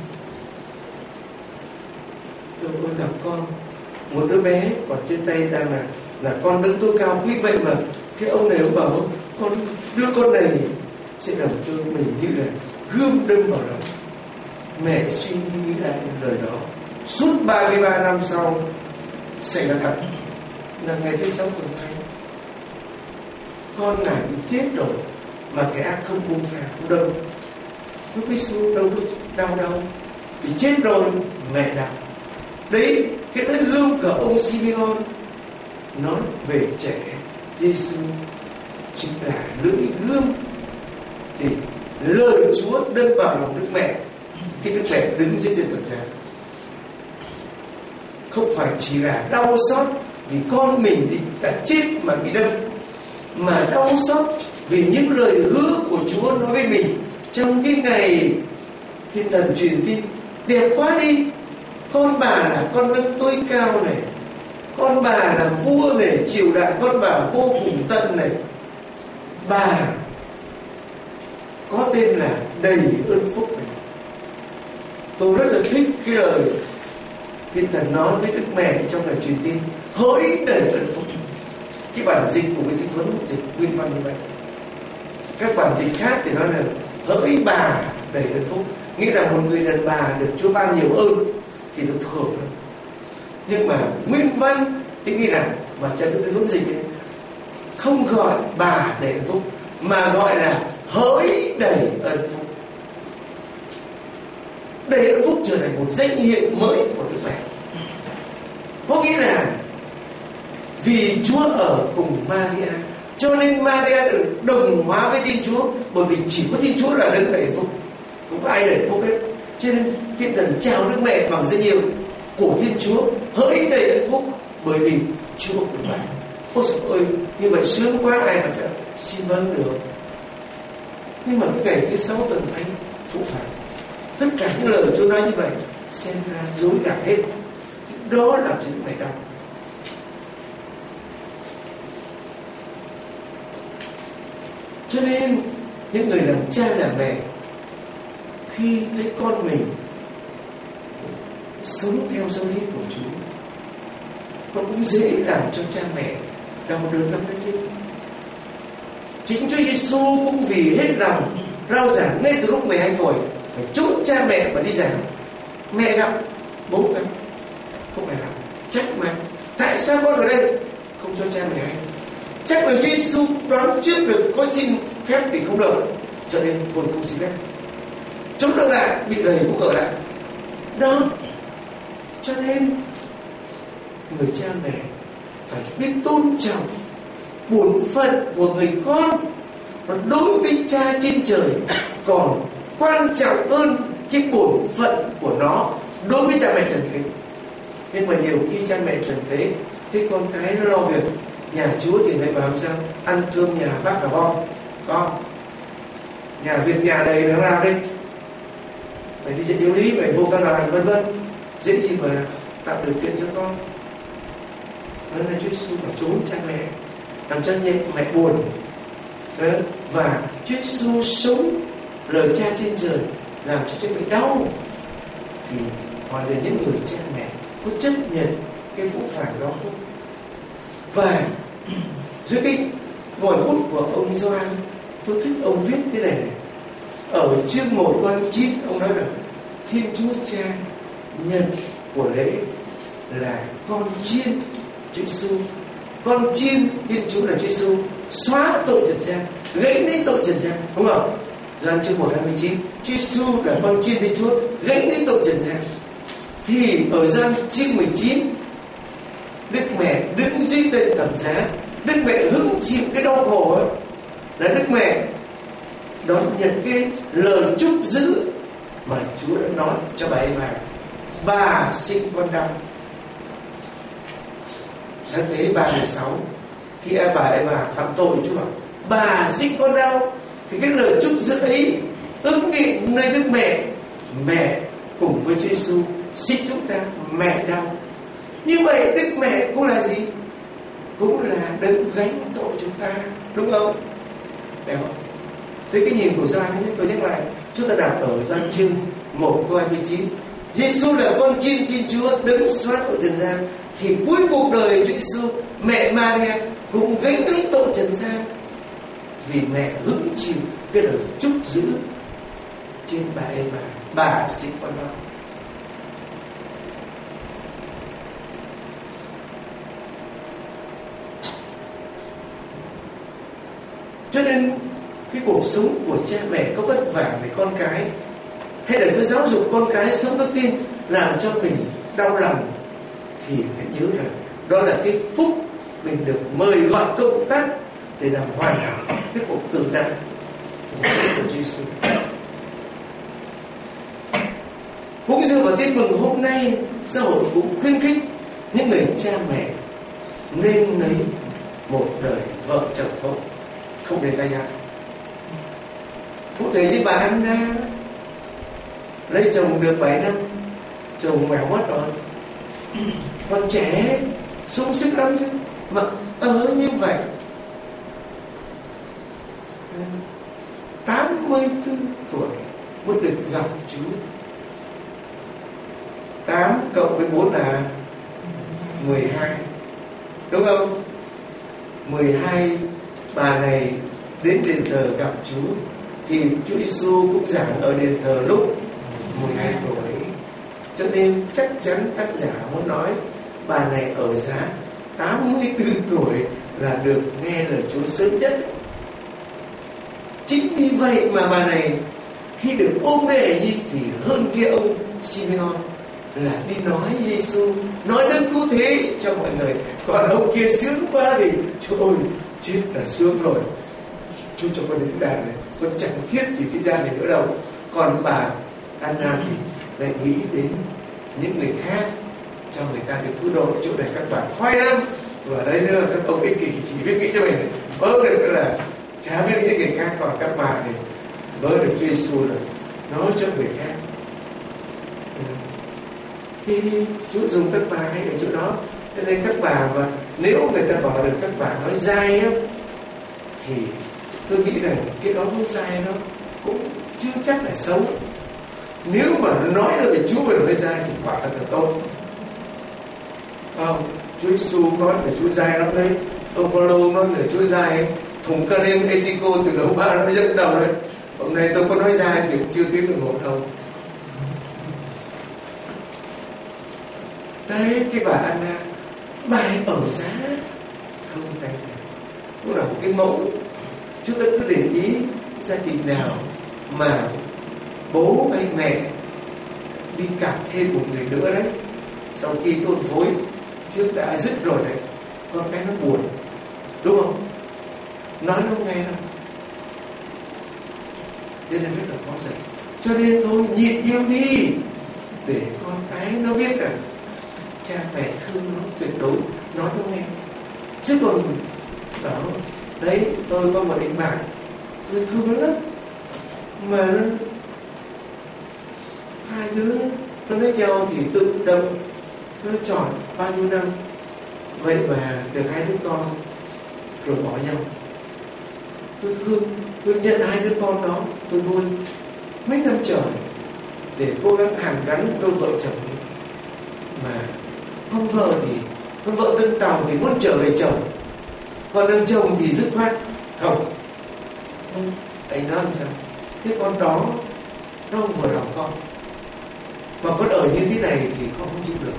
Tôi gặp con, một đứa bé còn trên tay đang là là con đứng tôi cao quý vậy mà cái ông này ông bảo con đứa con này sẽ làm cho mình như là gươm đâm vào lòng. Mẹ suy nghĩ nghĩ lại lời đó suốt ba mươi ba năm sau xảy ra thật, là ngày thứ sáu tuần thánh. Con nàng bị chết rồi mà cái ác không buông tha, không đâu. Lúc Giêsu đâu có đau đâu, bị chết rồi mẹ đau. Đấy, cái lưỡi gươm của ông Simeon nói về trẻ Giêsu chính là lưỡi gươm thì lời Chúa đâm vào lòng Đức Mẹ khi Đức Mẹ đứng dưới trên thập giá. Không phải chỉ là đau xót vì con mình thì đã chết mà bị đâm, mà đau xót vì những lời hứa của Chúa nói với mình trong cái ngày Thiên Thần truyền tin đẹp quá đi. Con bà là con nâng tôi cao này, con bà là vua này, triều đại con bà vô cùng tận này. Bà có tên là đầy ơn phúc này. Tôi rất là thích cái lời Thiên Thần nói với Đức Mẹ trong lời truyền tin: hỡi đầy ơn phúc. Cái bản dịch của cái Thích Thuấn dịch nguyên văn như vậy. Các bản dịch khác thì nói là hỡi bà đầy ơn phúc, nghĩa là một người đàn bà được Chúa ban nhiều ơn thì được thừa. Nhưng mà nguyên văn thì nghĩ là mà cha Thích Thuấn dịch ấy, không gọi bà đầy ơn phúc mà gọi là hỡi đầy ơn phúc. Đầy ơn phúc trở thành một danh hiệu mới của Đức Mẹ. Có nghĩa là vì Chúa ở cùng Maria, cho nên Maria được đồng hóa với Thiên Chúa, bởi vì chỉ có Thiên Chúa là đấng đầy ơn phúc, không có ai đầy ơn phúc hết. Cho nên Thiên Thần chào Đức Mẹ bằng danh hiệu của Thiên Chúa: hỡi đầy ơn phúc, bởi vì Chúa cùng bạn. Ôi trời ơi, như vậy sướng quá, ai mà chẳng xin vâng được. Nhưng mà cái ngày thứ sáu tuần thánh phụ phàng, tất cả những lời Chúa nói như vậy xem ra dối gạt hết. Đó là chữ mẹ đau. Cho nên những người làm cha làm mẹ khi thấy con mình sống theo giáo lý của Chúa, nó cũng dễ làm cho cha mẹ đau đớn lắm đấy chứ. Chính Chúa Giêsu cũng vì hết lòng rao giảng ngay từ lúc mười hai tuổi, phải trốn cha mẹ và đi giảng. Mẹ gặp, bố gặp, không phải làm trách mà. Tại sao con ở đây không cho cha mẹ hay? Chắc là Chúa Giêsu đoán trước được có xin phép thì không được, cho nên thôi không xin phép. Trốn được lại, bị đẩy cũng ở lại. Đó, cho nên người cha mẹ phải biết tôn trọng bổn phận của người con. Và đối với cha trên trời còn quan trọng hơn cái bổn phận của nó đối với cha mẹ trần thế. Nhưng mà nhiều khi cha mẹ trần thế, thế con cái nó lo việc nhà Chúa thì lại bảo sao? Ăn cơm nhà vác cả bon. Con nhà việc nhà đầy nó làm đi, phải đi dạy giáo lý, phải vô ca đoàn vân vân, dễ gì mà tạo điều kiện cho con. Đó là Chúa Giêsu phải trốn cha mẹ, làm cho nhẹ mẹ buồn. Đó. Và Chúa Giêsu sống lời cha trên trời làm cho cha mẹ đau. Thì hỏi là những người cha mẹ có chấp nhận cái vụ phản đó không? Và dưới cái ngòi bút của ông Gioan, tôi thích ông viết thế này, này. Ở chương một câu chín ông nói là Thiên Chúa Cha nhận của lễ là con chiên Chúa Giêsu. Con chiên Thiên Chúa là Chúa Giêsu xóa tội trần gian, gãy lấy tội trần gian, đúng không? Gioan chương một hai mươi chín, Chúa Giêsu là con chiên Thiên Chúa gãy lấy tội trần gian. Thì ở Gioan chương mười chín, Đức Mẹ đứng dưới tên thập giá, Đức Mẹ hứng chịu cái đau khổ ấy, là Đức Mẹ đón nhận cái lời chúc giữ mà Chúa đã nói cho bà Eva. Bà sinh con đau. Sáng thế ba mười sáu, khi bà Eva phạm tội, Chúa bảo bà sinh con đau, thì cái lời chúc giữ ấy ứng nghiệm nơi Đức Mẹ. Mẹ cùng với Chúa Giêsu sinh chúng ta mẹ đau. Như vậy Đức Mẹ cũng là gì? Cũng là đấng gánh tội chúng ta, đúng không? Đấy không? Thế cái nhìn của Gioan ấy, tôi nhắc lại, chúng ta đọc ở Gioan chương một câu hai mươi chín, Giêsu là con chiên Thiên Chúa đấng xóa tội trần gian. Thì cuối cuộc đời Chúa Giêsu, mẹ Maria cũng gánh lấy tội trần gian, vì mẹ hứng chịu cái lời chúc giữ trên bà Eva, bà sinh con đau. Cho nên cái cuộc sống của cha mẹ có vất vả với con cái, hay là cái giáo dục con cái sống đức tin làm cho mình đau lòng, thì hãy nhớ rằng đó là cái phúc mình được mời gọi công tác để làm hoàn hảo cái cuộc tử nạn của Chúa Giêsu. Cũng dựa vào tin mừng hôm nay, xã hội cũng khuyến khích những người cha mẹ nên lấy một đời vợ chồng thôi, không để tay ai. Cụ thể như bà Anna lấy chồng được bảy năm, chồng nghèo mất rồi, còn trẻ sung sức lắm chứ, mà ở như vậy tám mươi tư tuổi mới được gặp Chúa. Tám cộng với bốn là mười hai, đúng không? Mười hai bà này đến đền thờ gặp Chúa, thì Chúa Giêsu cũng giảng ở đền thờ lúc mười hai tuổi. Cho nên chắc chắn tác giả muốn nói bà này ở giá tám mươi tư tuổi là được nghe lời Chúa sớm nhất. Chính vì vậy mà bà này khi được ôm lấy hài nhi thì hơn kia ông Simeon là đi nói Giêsu, nói đấng cứu thế cho mọi người. Còn ông kia sướng quá thì Chúa ơi, chết là sướng rồi, Chúa cho con đến cái đàn này, con chẳng thiết gì cái gian này nữa đâu. Còn bà Anna thì lại nghĩ đến những người khác, cho người ta được cứu độ. Chỗ này các bà khoai lắm, và đây nữa các ông ích kỷ chỉ biết nghĩ cho mình, bớ được nữa là chả biết những người khác. Còn các bà thì bớ được Chúa Giêsu rồi nói cho người khác. Thì Chúa dùng các bà hay ở chỗ đó. Cho nên các bà mà nếu người ta bảo được các bà nói dai á, thì tôi nghĩ rằng cái đó nói dai nó cũng chưa chắc là xấu. Nếu mà nói lời Chúa về lời dai thì quả thật là tốt. Không, Chúa Giêsu nói lời Chúa dai lắm đấy. Ông Phaolô nói lời Chúa dai ấy. Thùng Karim Etico từ đầu ba nó dẫn đầu đấy. Hôm nay tôi có nói dai thì cũng chưa tiến được một đâu. Đấy, cái bà Anna, bà ấy ở giá không tay giá. Cũng là một cái mẫu. Chúng ta cứ để ý gia đình nào mà bố hay mẹ đi cặp thêm một người nữa đấy, sau khi hôn phối trước đã dứt rồi đấy, con cái nó buồn, đúng không? Nói nó không nghe đâu, cho nên rất là khó dạy. Cho nên thôi nhịn yêu đi, để con cái nó biết rằng cha mẹ thương nó tuyệt đối, nói nó nghe. Chứ còn đó, đấy, tôi có một anh bạn tôi thương nó lắm, mà nó hai đứa nó lấy nhau thì tự động nó chọn bao nhiêu năm, vậy mà được hai đứa con rồi bỏ nhau. Tôi thương, tôi nhận hai đứa con đó, tôi nuôi mấy năm trời để cố gắng hàn gắn đôi vợ chồng. Mà con vợ thì con vợ tân tàu thì muốn trở về chồng, còn đàn chồng thì dứt khoát không. Anh nói làm sao? Cái con đó nó không vừa lòng con, mà con ở như thế này thì con không chịu được.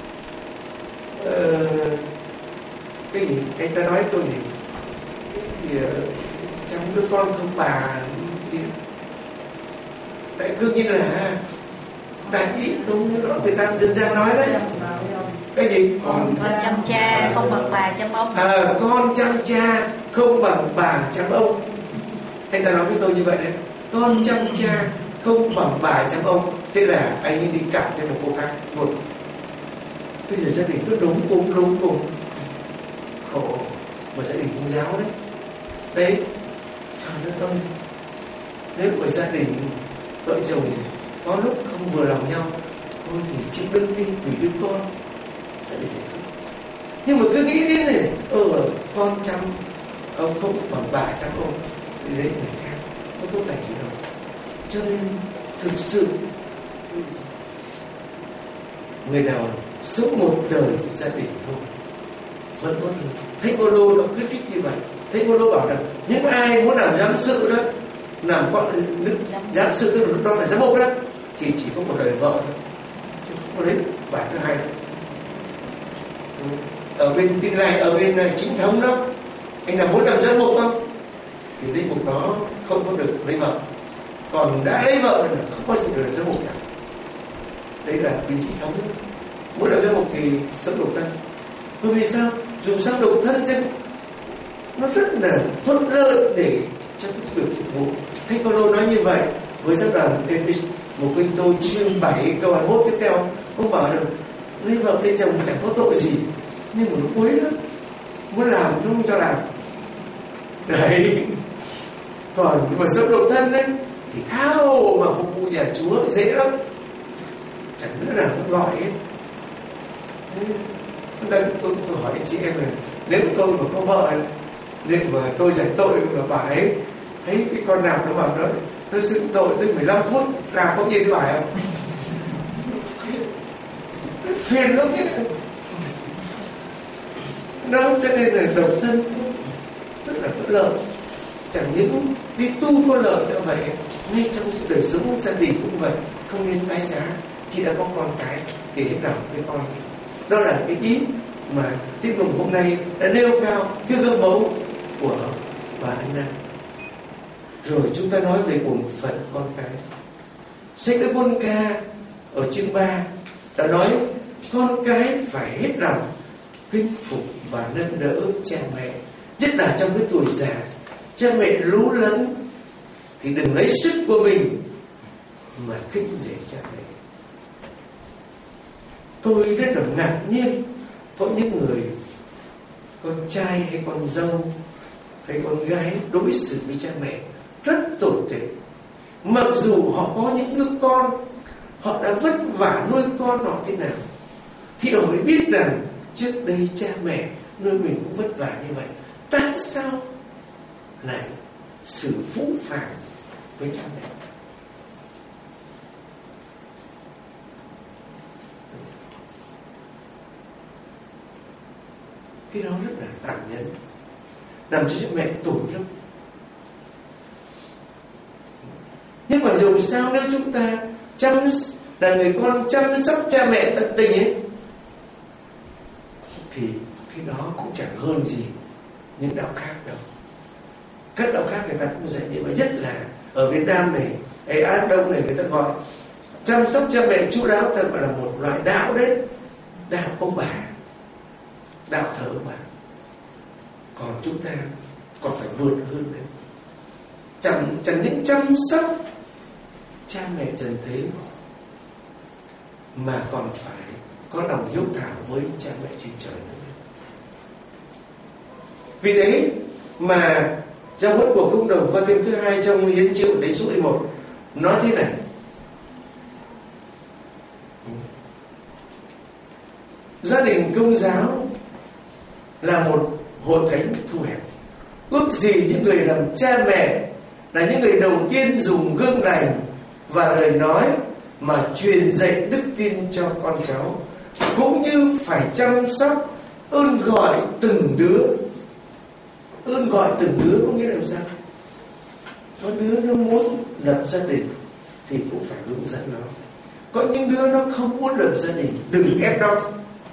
Ờ, cái gì? Anh ta nói tôi gì? Thì trong đứa con không bà thì tại cứ như là đại ý không như đó người ta dân gian nói đấy. Cái gì? Con chăm cha không bằng bà chăm ông. À, con chăm cha không bằng bà chăm ông. Anh ta nói với tôi như vậy đấy. Con chăm cha không bằng bà chăm ông. Thế là anh ấy đi cặp cho một cô khác luôn. Bây giờ gia đình cứ đúng cùng đúng cùng khổ. Mà gia đình Công giáo đấy. Đấy, trời đất ơi, nếu mà gia đình vợ chồng có lúc không vừa lòng nhau, thôi thì chịu đựng đi vì đứa con sẽ được hạnh phúc. Nhưng mà cứ nghĩ đến này, ờ con chăm ông không bằng bà chăm ông thì lấy người khác có tốt lành gì đâu. Cho nên thực sự người nào sống một đời gia đình thôi vẫn tốt hơn. Thánh Phaolô đã khuyến khích như vậy. Thánh Phaolô bảo rằng những ai muốn làm giám sự đó, làm con giám sự tức là lúc đó là giám mục đó, thì chỉ có một đời vợ thôi, chứ không có lấy bà thứ hai đâu. Ở bên tin lành, ở bên chính thống đó, anh là muốn làm giám mục không thì linh mục đó không có được lấy vợ, còn đã lấy vợ là không bao giờ được làm giám mục cả. Đấy là bên chính thống đó. Muốn làm giám mục thì sống độc thân. Bởi vì sao? Dù sao độc thân chứ nó rất là thuận lợi để cho cái việc phục vụ. Thánh Phaolô nói như vậy với giáo đoàn Ephes, một kinh tôi chương bảy câu hai mươi mốt tiếp theo, ông bảo rằng lấy vợ lấy chồng chẳng có tội gì, nhưng mà nó quấy lắm, muốn làm nó không cho làm. Đấy, còn mà sống độc thân đấy thì thao mà phục vụ nhà Chúa dễ lắm, chẳng nữa nào nó gọi hết. Tôi, tôi, tôi hỏi anh chị em này, nếu tôi mà có vợ nên mà tôi giải tội và bà ấy thấy cái con nào nó bảo nó nó xưng tội tới mười lăm phút ra có yên cái bài không? Nó phiền lắm nhé. Nó cho nên là độc thân rất là có lợi. Chẳng những đi tu có lợi nữa vậy, ngay trong đời sống gia đình cũng vậy, không nên tái giá khi đã có con cái thì hãy làm với con. Đó là cái ý mà tiết mục hôm nay đã nêu cao cái gương mẫu của bà Anna. Rồi chúng ta nói về bổn phận con cái. Sách Đức Quân Ca ở chương ba đã nói con cái phải hết lòng kính phục và nâng đỡ cha mẹ, nhất là trong cái tuổi già. Cha mẹ lú lẫn thì đừng lấy sức của mình mà khích dễ cha mẹ. Tôi rất là ngạc nhiên có những người con trai hay con dâu hay con gái đối xử với cha mẹ rất tồi tệ. Mặc dù họ có những đứa con, họ đã vất vả nuôi con họ thế nào, thì họ mới biết rằng trước đây cha mẹ nuôi mình cũng vất vả như vậy. Tại sao lại xử phũ phàng với cha mẹ? Cái đó rất là tàn nhẫn, làm cho mẹ tủi lắm. Nhưng mà dù sao nếu chúng ta chăm là người con chăm sóc cha mẹ tận tình ấy, thì cái đó cũng chẳng hơn gì những đạo khác đâu. Các đạo khác người ta cũng dạy như vậy, nhất là ở Việt Nam này, ở Á Đông này, người ta gọi chăm sóc cha mẹ chu đáo, ta gọi là một loại đạo đấy, đạo ông bà, đạo thờ ông bà. Còn chúng ta còn phải vượt hơn đấy, chẳng chẳng những chăm sóc cha mẹ trần thế mà còn phải có lòng hiếu thảo với cha mẹ trên trời nữa. Vì thế mà trong huấn của công đồng Vatican thứ hai trong hiến triệu Thánh số mười một nói thế này: gia đình Công giáo là một hội thánh thu hẹp. Ước gì những người làm cha mẹ là những người đầu tiên dùng gương lành và lời nói mà truyền dạy đức tin cho con cháu, cũng như phải chăm sóc ơn gọi từng đứa. Ơn gọi từng đứa có nghĩa là sao? Có đứa nó muốn lập gia đình thì cũng phải hướng dẫn nó. Có những đứa nó không muốn lập gia đình, đừng ép nó.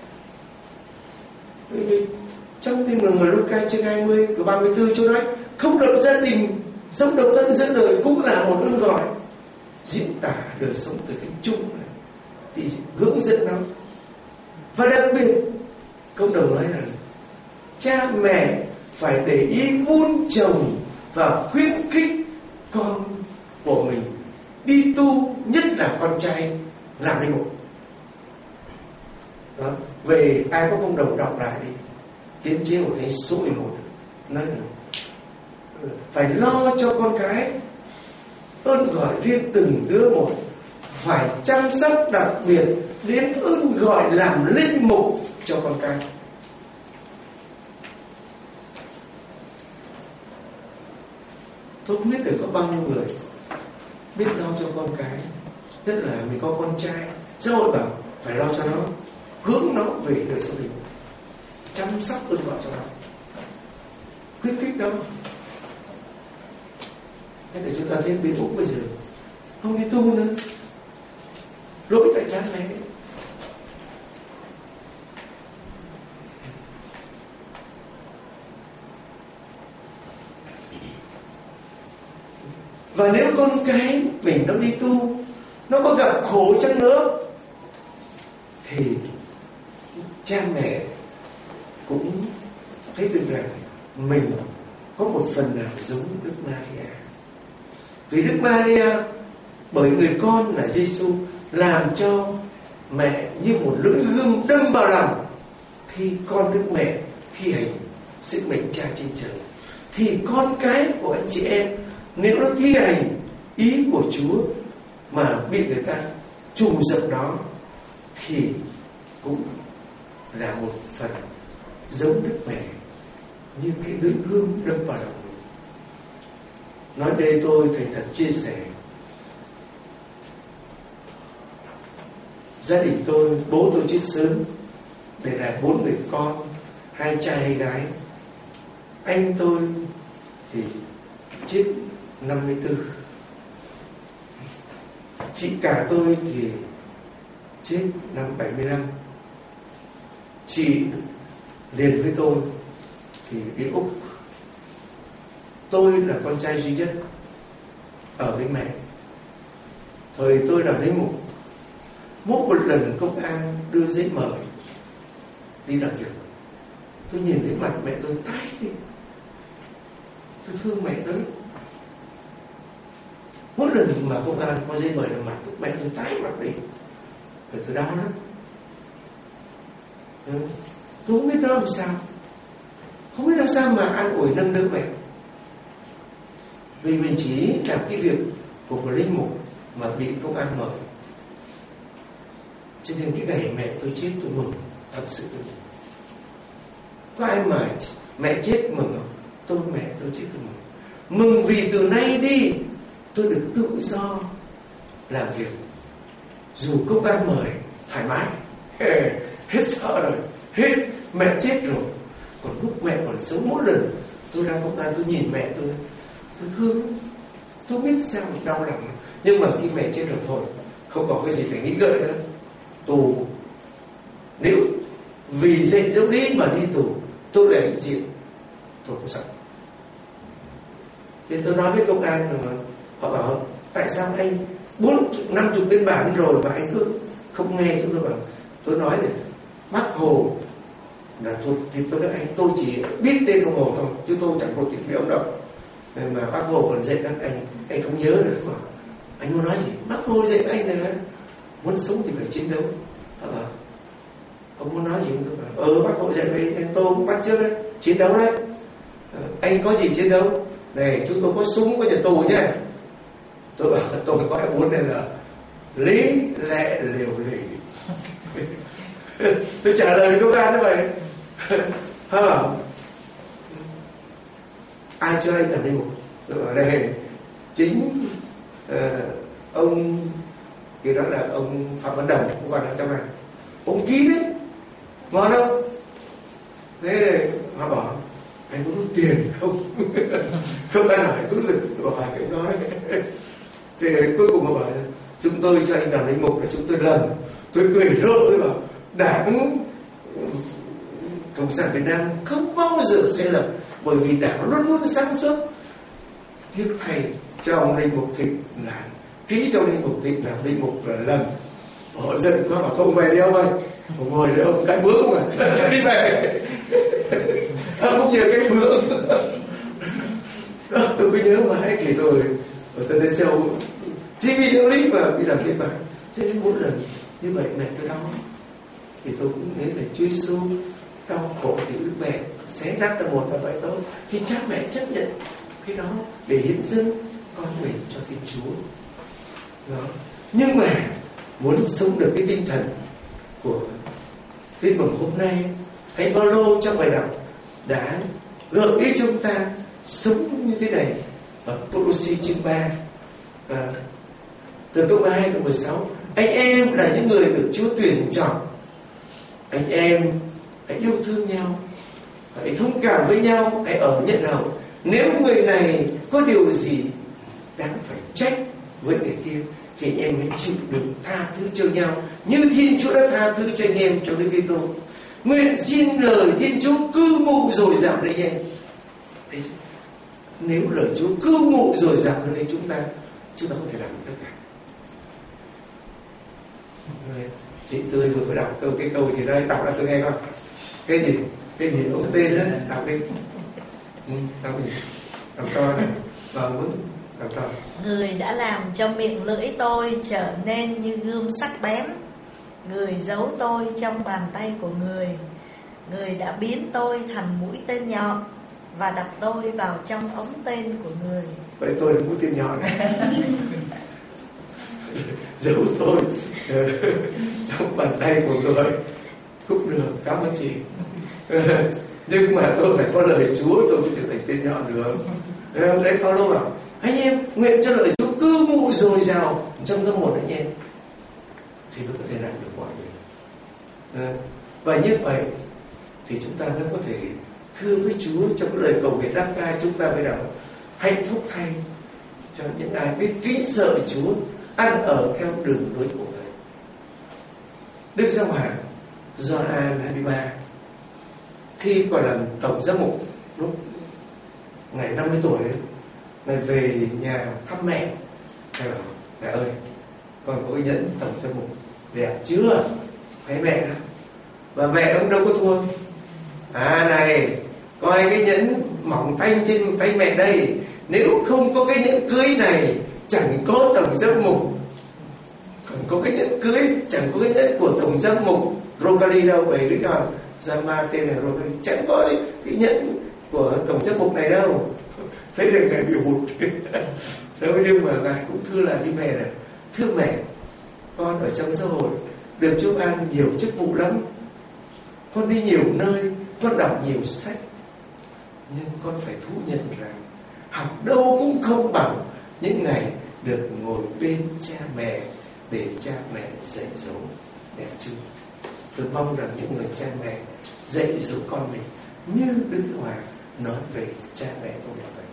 Trong tin mừng người Luca chương hai mươi câu ba mươi tư cho nói không lập gia đình, sống độc thân giữa đời cũng là một ơn gọi, diễn tả đời sống từ cái chung này, thì hướng dẫn nó. Và đặc biệt công đồng nói là cha mẹ phải để ý vun trồng và khuyến khích con của mình đi tu, nhất là con trai làm linh mục. Đó. Về ai có công đồng đọc lại đi hiến chế của Thánh số mười một nói là phải lo cho con cái ơn gọi riêng từng đứa một, phải chăm sóc đặc biệt đến ơn gọi làm linh mục cho con cái. Tôi không biết được có bao nhiêu người biết lo cho con cái, nhất là mình có con trai, xã hội bảo phải lo cho nó, hướng nó về đời sống linh mục, chăm sóc ơn gọi cho nó, khuyến khích nó. Thế để chúng ta thấy bên Úc bây giờ không đi tu nữa, lỗi tại cha mẹ. Và nếu con cái mình nó đi tu, nó có gặp khổ chăng nữa, thì cha mẹ cũng thấy được rằng mình có một phần nào giống Đức Maria. Vì Đức Maria bởi người con là Giêsu làm cho mẹ như một lưỡi gươm đâm vào lòng. Khi con Đức Mẹ thi hành sức mệnh Cha trên trời, thì con cái của anh chị em nếu nó thi hành ý của Chúa mà bị người ta trù dập đó, thì cũng là một phần giống Đức Mẹ, như cái lưỡi gươm đâm vào lòng mình. Nói đây tôi thành thật chia sẻ, gia đình tôi, bố tôi chết sớm để lại bốn người con, hai trai hai gái. Anh tôi thì chết năm mươi tư, chị cả tôi thì chết năm bảy mươi lăm. Chị liền với tôi thì đi Úc. Tôi là con trai duy nhất ở với mẹ. Thời tôi làm linh mục, mỗi một lần công an đưa giấy mời đi làm việc, tôi nhìn thấy mặt mẹ tôi tái đi. Tôi thương mẹ tôi. Mỗi lần mà công an có giấy mời làm mặt, mẹ tôi tái mặt đi, rồi tôi đau lắm. Tôi không biết nó làm sao, không biết làm sao mà an ủi nâng đỡ mẹ. Vì mình chỉ làm cái việc của một linh mục mà bị công an mời. Cho nên cái ngày mẹ tôi chết tôi mừng, thật sự tôi mừng. Có ai mà mẹ chết mừng không? Tôi mẹ tôi chết tôi mừng. Mừng vì từ nay đi tôi được tự do làm việc, dù công an mời thoải mái, hết sợ rồi, hết mẹ chết rồi, Còn lúc mẹ còn sống, mỗi lần tôi ra công an tôi nhìn mẹ tôi, tôi thương, tôi biết sao mình đau lòng. Nhưng mà khi mẹ chết rồi thôi, không có cái gì phải nghĩ ngợi nữa. Tù, nếu vì dạy dỗ lý mà đi tù, tôi lại hạnh diện, tôi không sợ. Nên tôi nói với công an là họ bảo tại sao anh bốn năm chục biên bản rồi mà anh cứ không nghe chúng tôi. Bảo tôi nói này, Bác Hồ là tôi thì tôi nói anh, tôi chỉ biết tên ông Hồ thôi chứ tôi chẳng có chuyện với ông đâu. Nên mà Bác Hồ còn dạy các anh, anh không nhớ nữa. Mà anh muốn nói gì? Bác Hồ dạy anh là muốn sống thì phải chiến đấu. Họ bảo ông muốn nói gì không? Tôi bảo ờ Bác Hồ dạy với anh, tôi cũng bắt trước đấy, chiến đấu đấy. Anh có gì chiến đấu? Này chúng tôi có súng, có nhà tù nhá. Tôi bảo tôi có ai muốn này là lý lẽ liều lì. Tôi trả lời công an như vậy. Hả? Ai cho anh làm linh mục? Tôi bảo đây chính uh, ông kia đó là ông Phạm Văn Đồng, cũng còn ở trong này. Ông ký đấy, ngon không? Thế họ bảo anh có rút tiền không? Không ai hỏi cứ được hỏi cái đó đấy. Thì cuối cùng họ bảo chúng tôi cho anh làm linh mục là chúng tôi lầm. Tôi cười rộ, tôi bảo Đảng Cộng sản Việt Nam không bao giờ sai lầm, bởi vì Đảng luôn luôn sáng suốt. Tiếc thầy cho ông linh mục Thịnh là ký cho linh mục Thịnh làm linh mục là lầm. Họ giận quá bảo thôi về đi ông ơi, ông ngồi đấy ông cái bướng mà đi về. Không nhớ cái bướng. Đó, tôi cứ nhớ mãi kể rồi ở Tân Đế Châu chỉ vì đạo lý mà bị làm biên bản. Cho nên bốn lần như vậy mẹ tôi đau, thì tôi cũng nghĩ về Chúa Giêsu đau khổ thì ước mẹ xé nát tầng một tầng vậy thôi, thì cha mẹ chấp nhận cái đó để hiến dâng con mình cho Thiên Chúa. Đó. Nhưng mà muốn sống được cái tinh thần của tin mừng hôm nay, Thánh Phaolô trong bài đọc đã gợi ý chúng ta sống như thế này ở Cô-lô-xê chương ba, à, từ câu mười hai câu mười sáu. Anh em là những người được Chúa tuyển chọn, anh em hãy yêu thương nhau, hãy thông cảm với nhau, hãy ở nhận hậu. Nếu người này có điều gì đáng phải trách với người kia thì anh em hãy chịu đựng tha thứ cho nhau, như Thiên Chúa đã tha thứ cho anh em trong Đức Kitô. Nguyện xin lời Thiên Chúa cư ngụ dồi dào nơi anh em. Nếu lời Chúa cư ngụ dồi dào nơi chúng ta, chúng ta không thể làm được tất cả. Chị Tươi vừa mới đọc câu cái câu gì đây, đọc là tôi nghe coi. Cái gì? Cái gì ông tên đó, đọc đi. Ừ, đọc gì? Đọc to này. Vâng, muốn đọc to. Người đã làm cho miệng lưỡi tôi trở nên như gươm sắc bén. Người giấu tôi trong bàn tay của người. Người đã biến tôi thành mũi tên nhọn và đặt tôi vào trong ống tên của người. Vậy tôi là mũi tên nhọn. Giấu tôi trong bàn tay của người. Cũng được, cảm ơn chị. Nhưng mà tôi phải có lời Chúa tôi mới trở thành tên nhọn được. Đấy Phaolô bảo anh em nguyện cho lời Chúa cư ngụ dồi dào trong tâm hồn anh em, thì mới có thể làm được mọi việc. Và như vậy thì chúng ta mới có thể thưa với Chúa trong cái lời cầu nguyện đáp ca. Chúng ta mới đọc hạnh phúc thay cho những ai biết kính sợ Chúa, ăn ở theo đường lối của Ngài. Đức Giáo Hoàng Gioan hai mươi ba khi còn làm tổng giám mục, lúc ngày năm mươi tuổi ấy, Ngài về nhà thăm mẹ. Ngài bảo mẹ ơi, con có cái nhẫn tổng giám mục đẹp chưa? Thấy mẹ đó. Và mẹ ông đâu có thua. À này, coi cái nhẫn mỏng tanh trên tay mẹ đây. Nếu không có cái nhẫn cưới này, chẳng có tổng giám mục. Còn có cái nhẫn cưới, chẳng có cái nhẫn của tổng giám mục Rogali đâu. Bởi lý do Giama tên là Rogali, chẳng có cái nhẫn của tổng giám mục này đâu. Thế nên Ngài bị hụt. Nhưng mà Ngài cũng thưa là đi mẹ này, thưa mẹ, con ở trong xã hội được Chúa ban nhiều chức vụ lắm, con đi nhiều nơi, con đọc nhiều sách, nhưng con phải thú nhận rằng học đâu cũng không bằng những ngày được ngồi bên cha mẹ để cha mẹ dạy dỗ. Đẹp chưa? Tôi mong rằng những người cha mẹ dạy dỗ con mình như Đức Giáo Hoàng nói về cha mẹ tôi là vậy.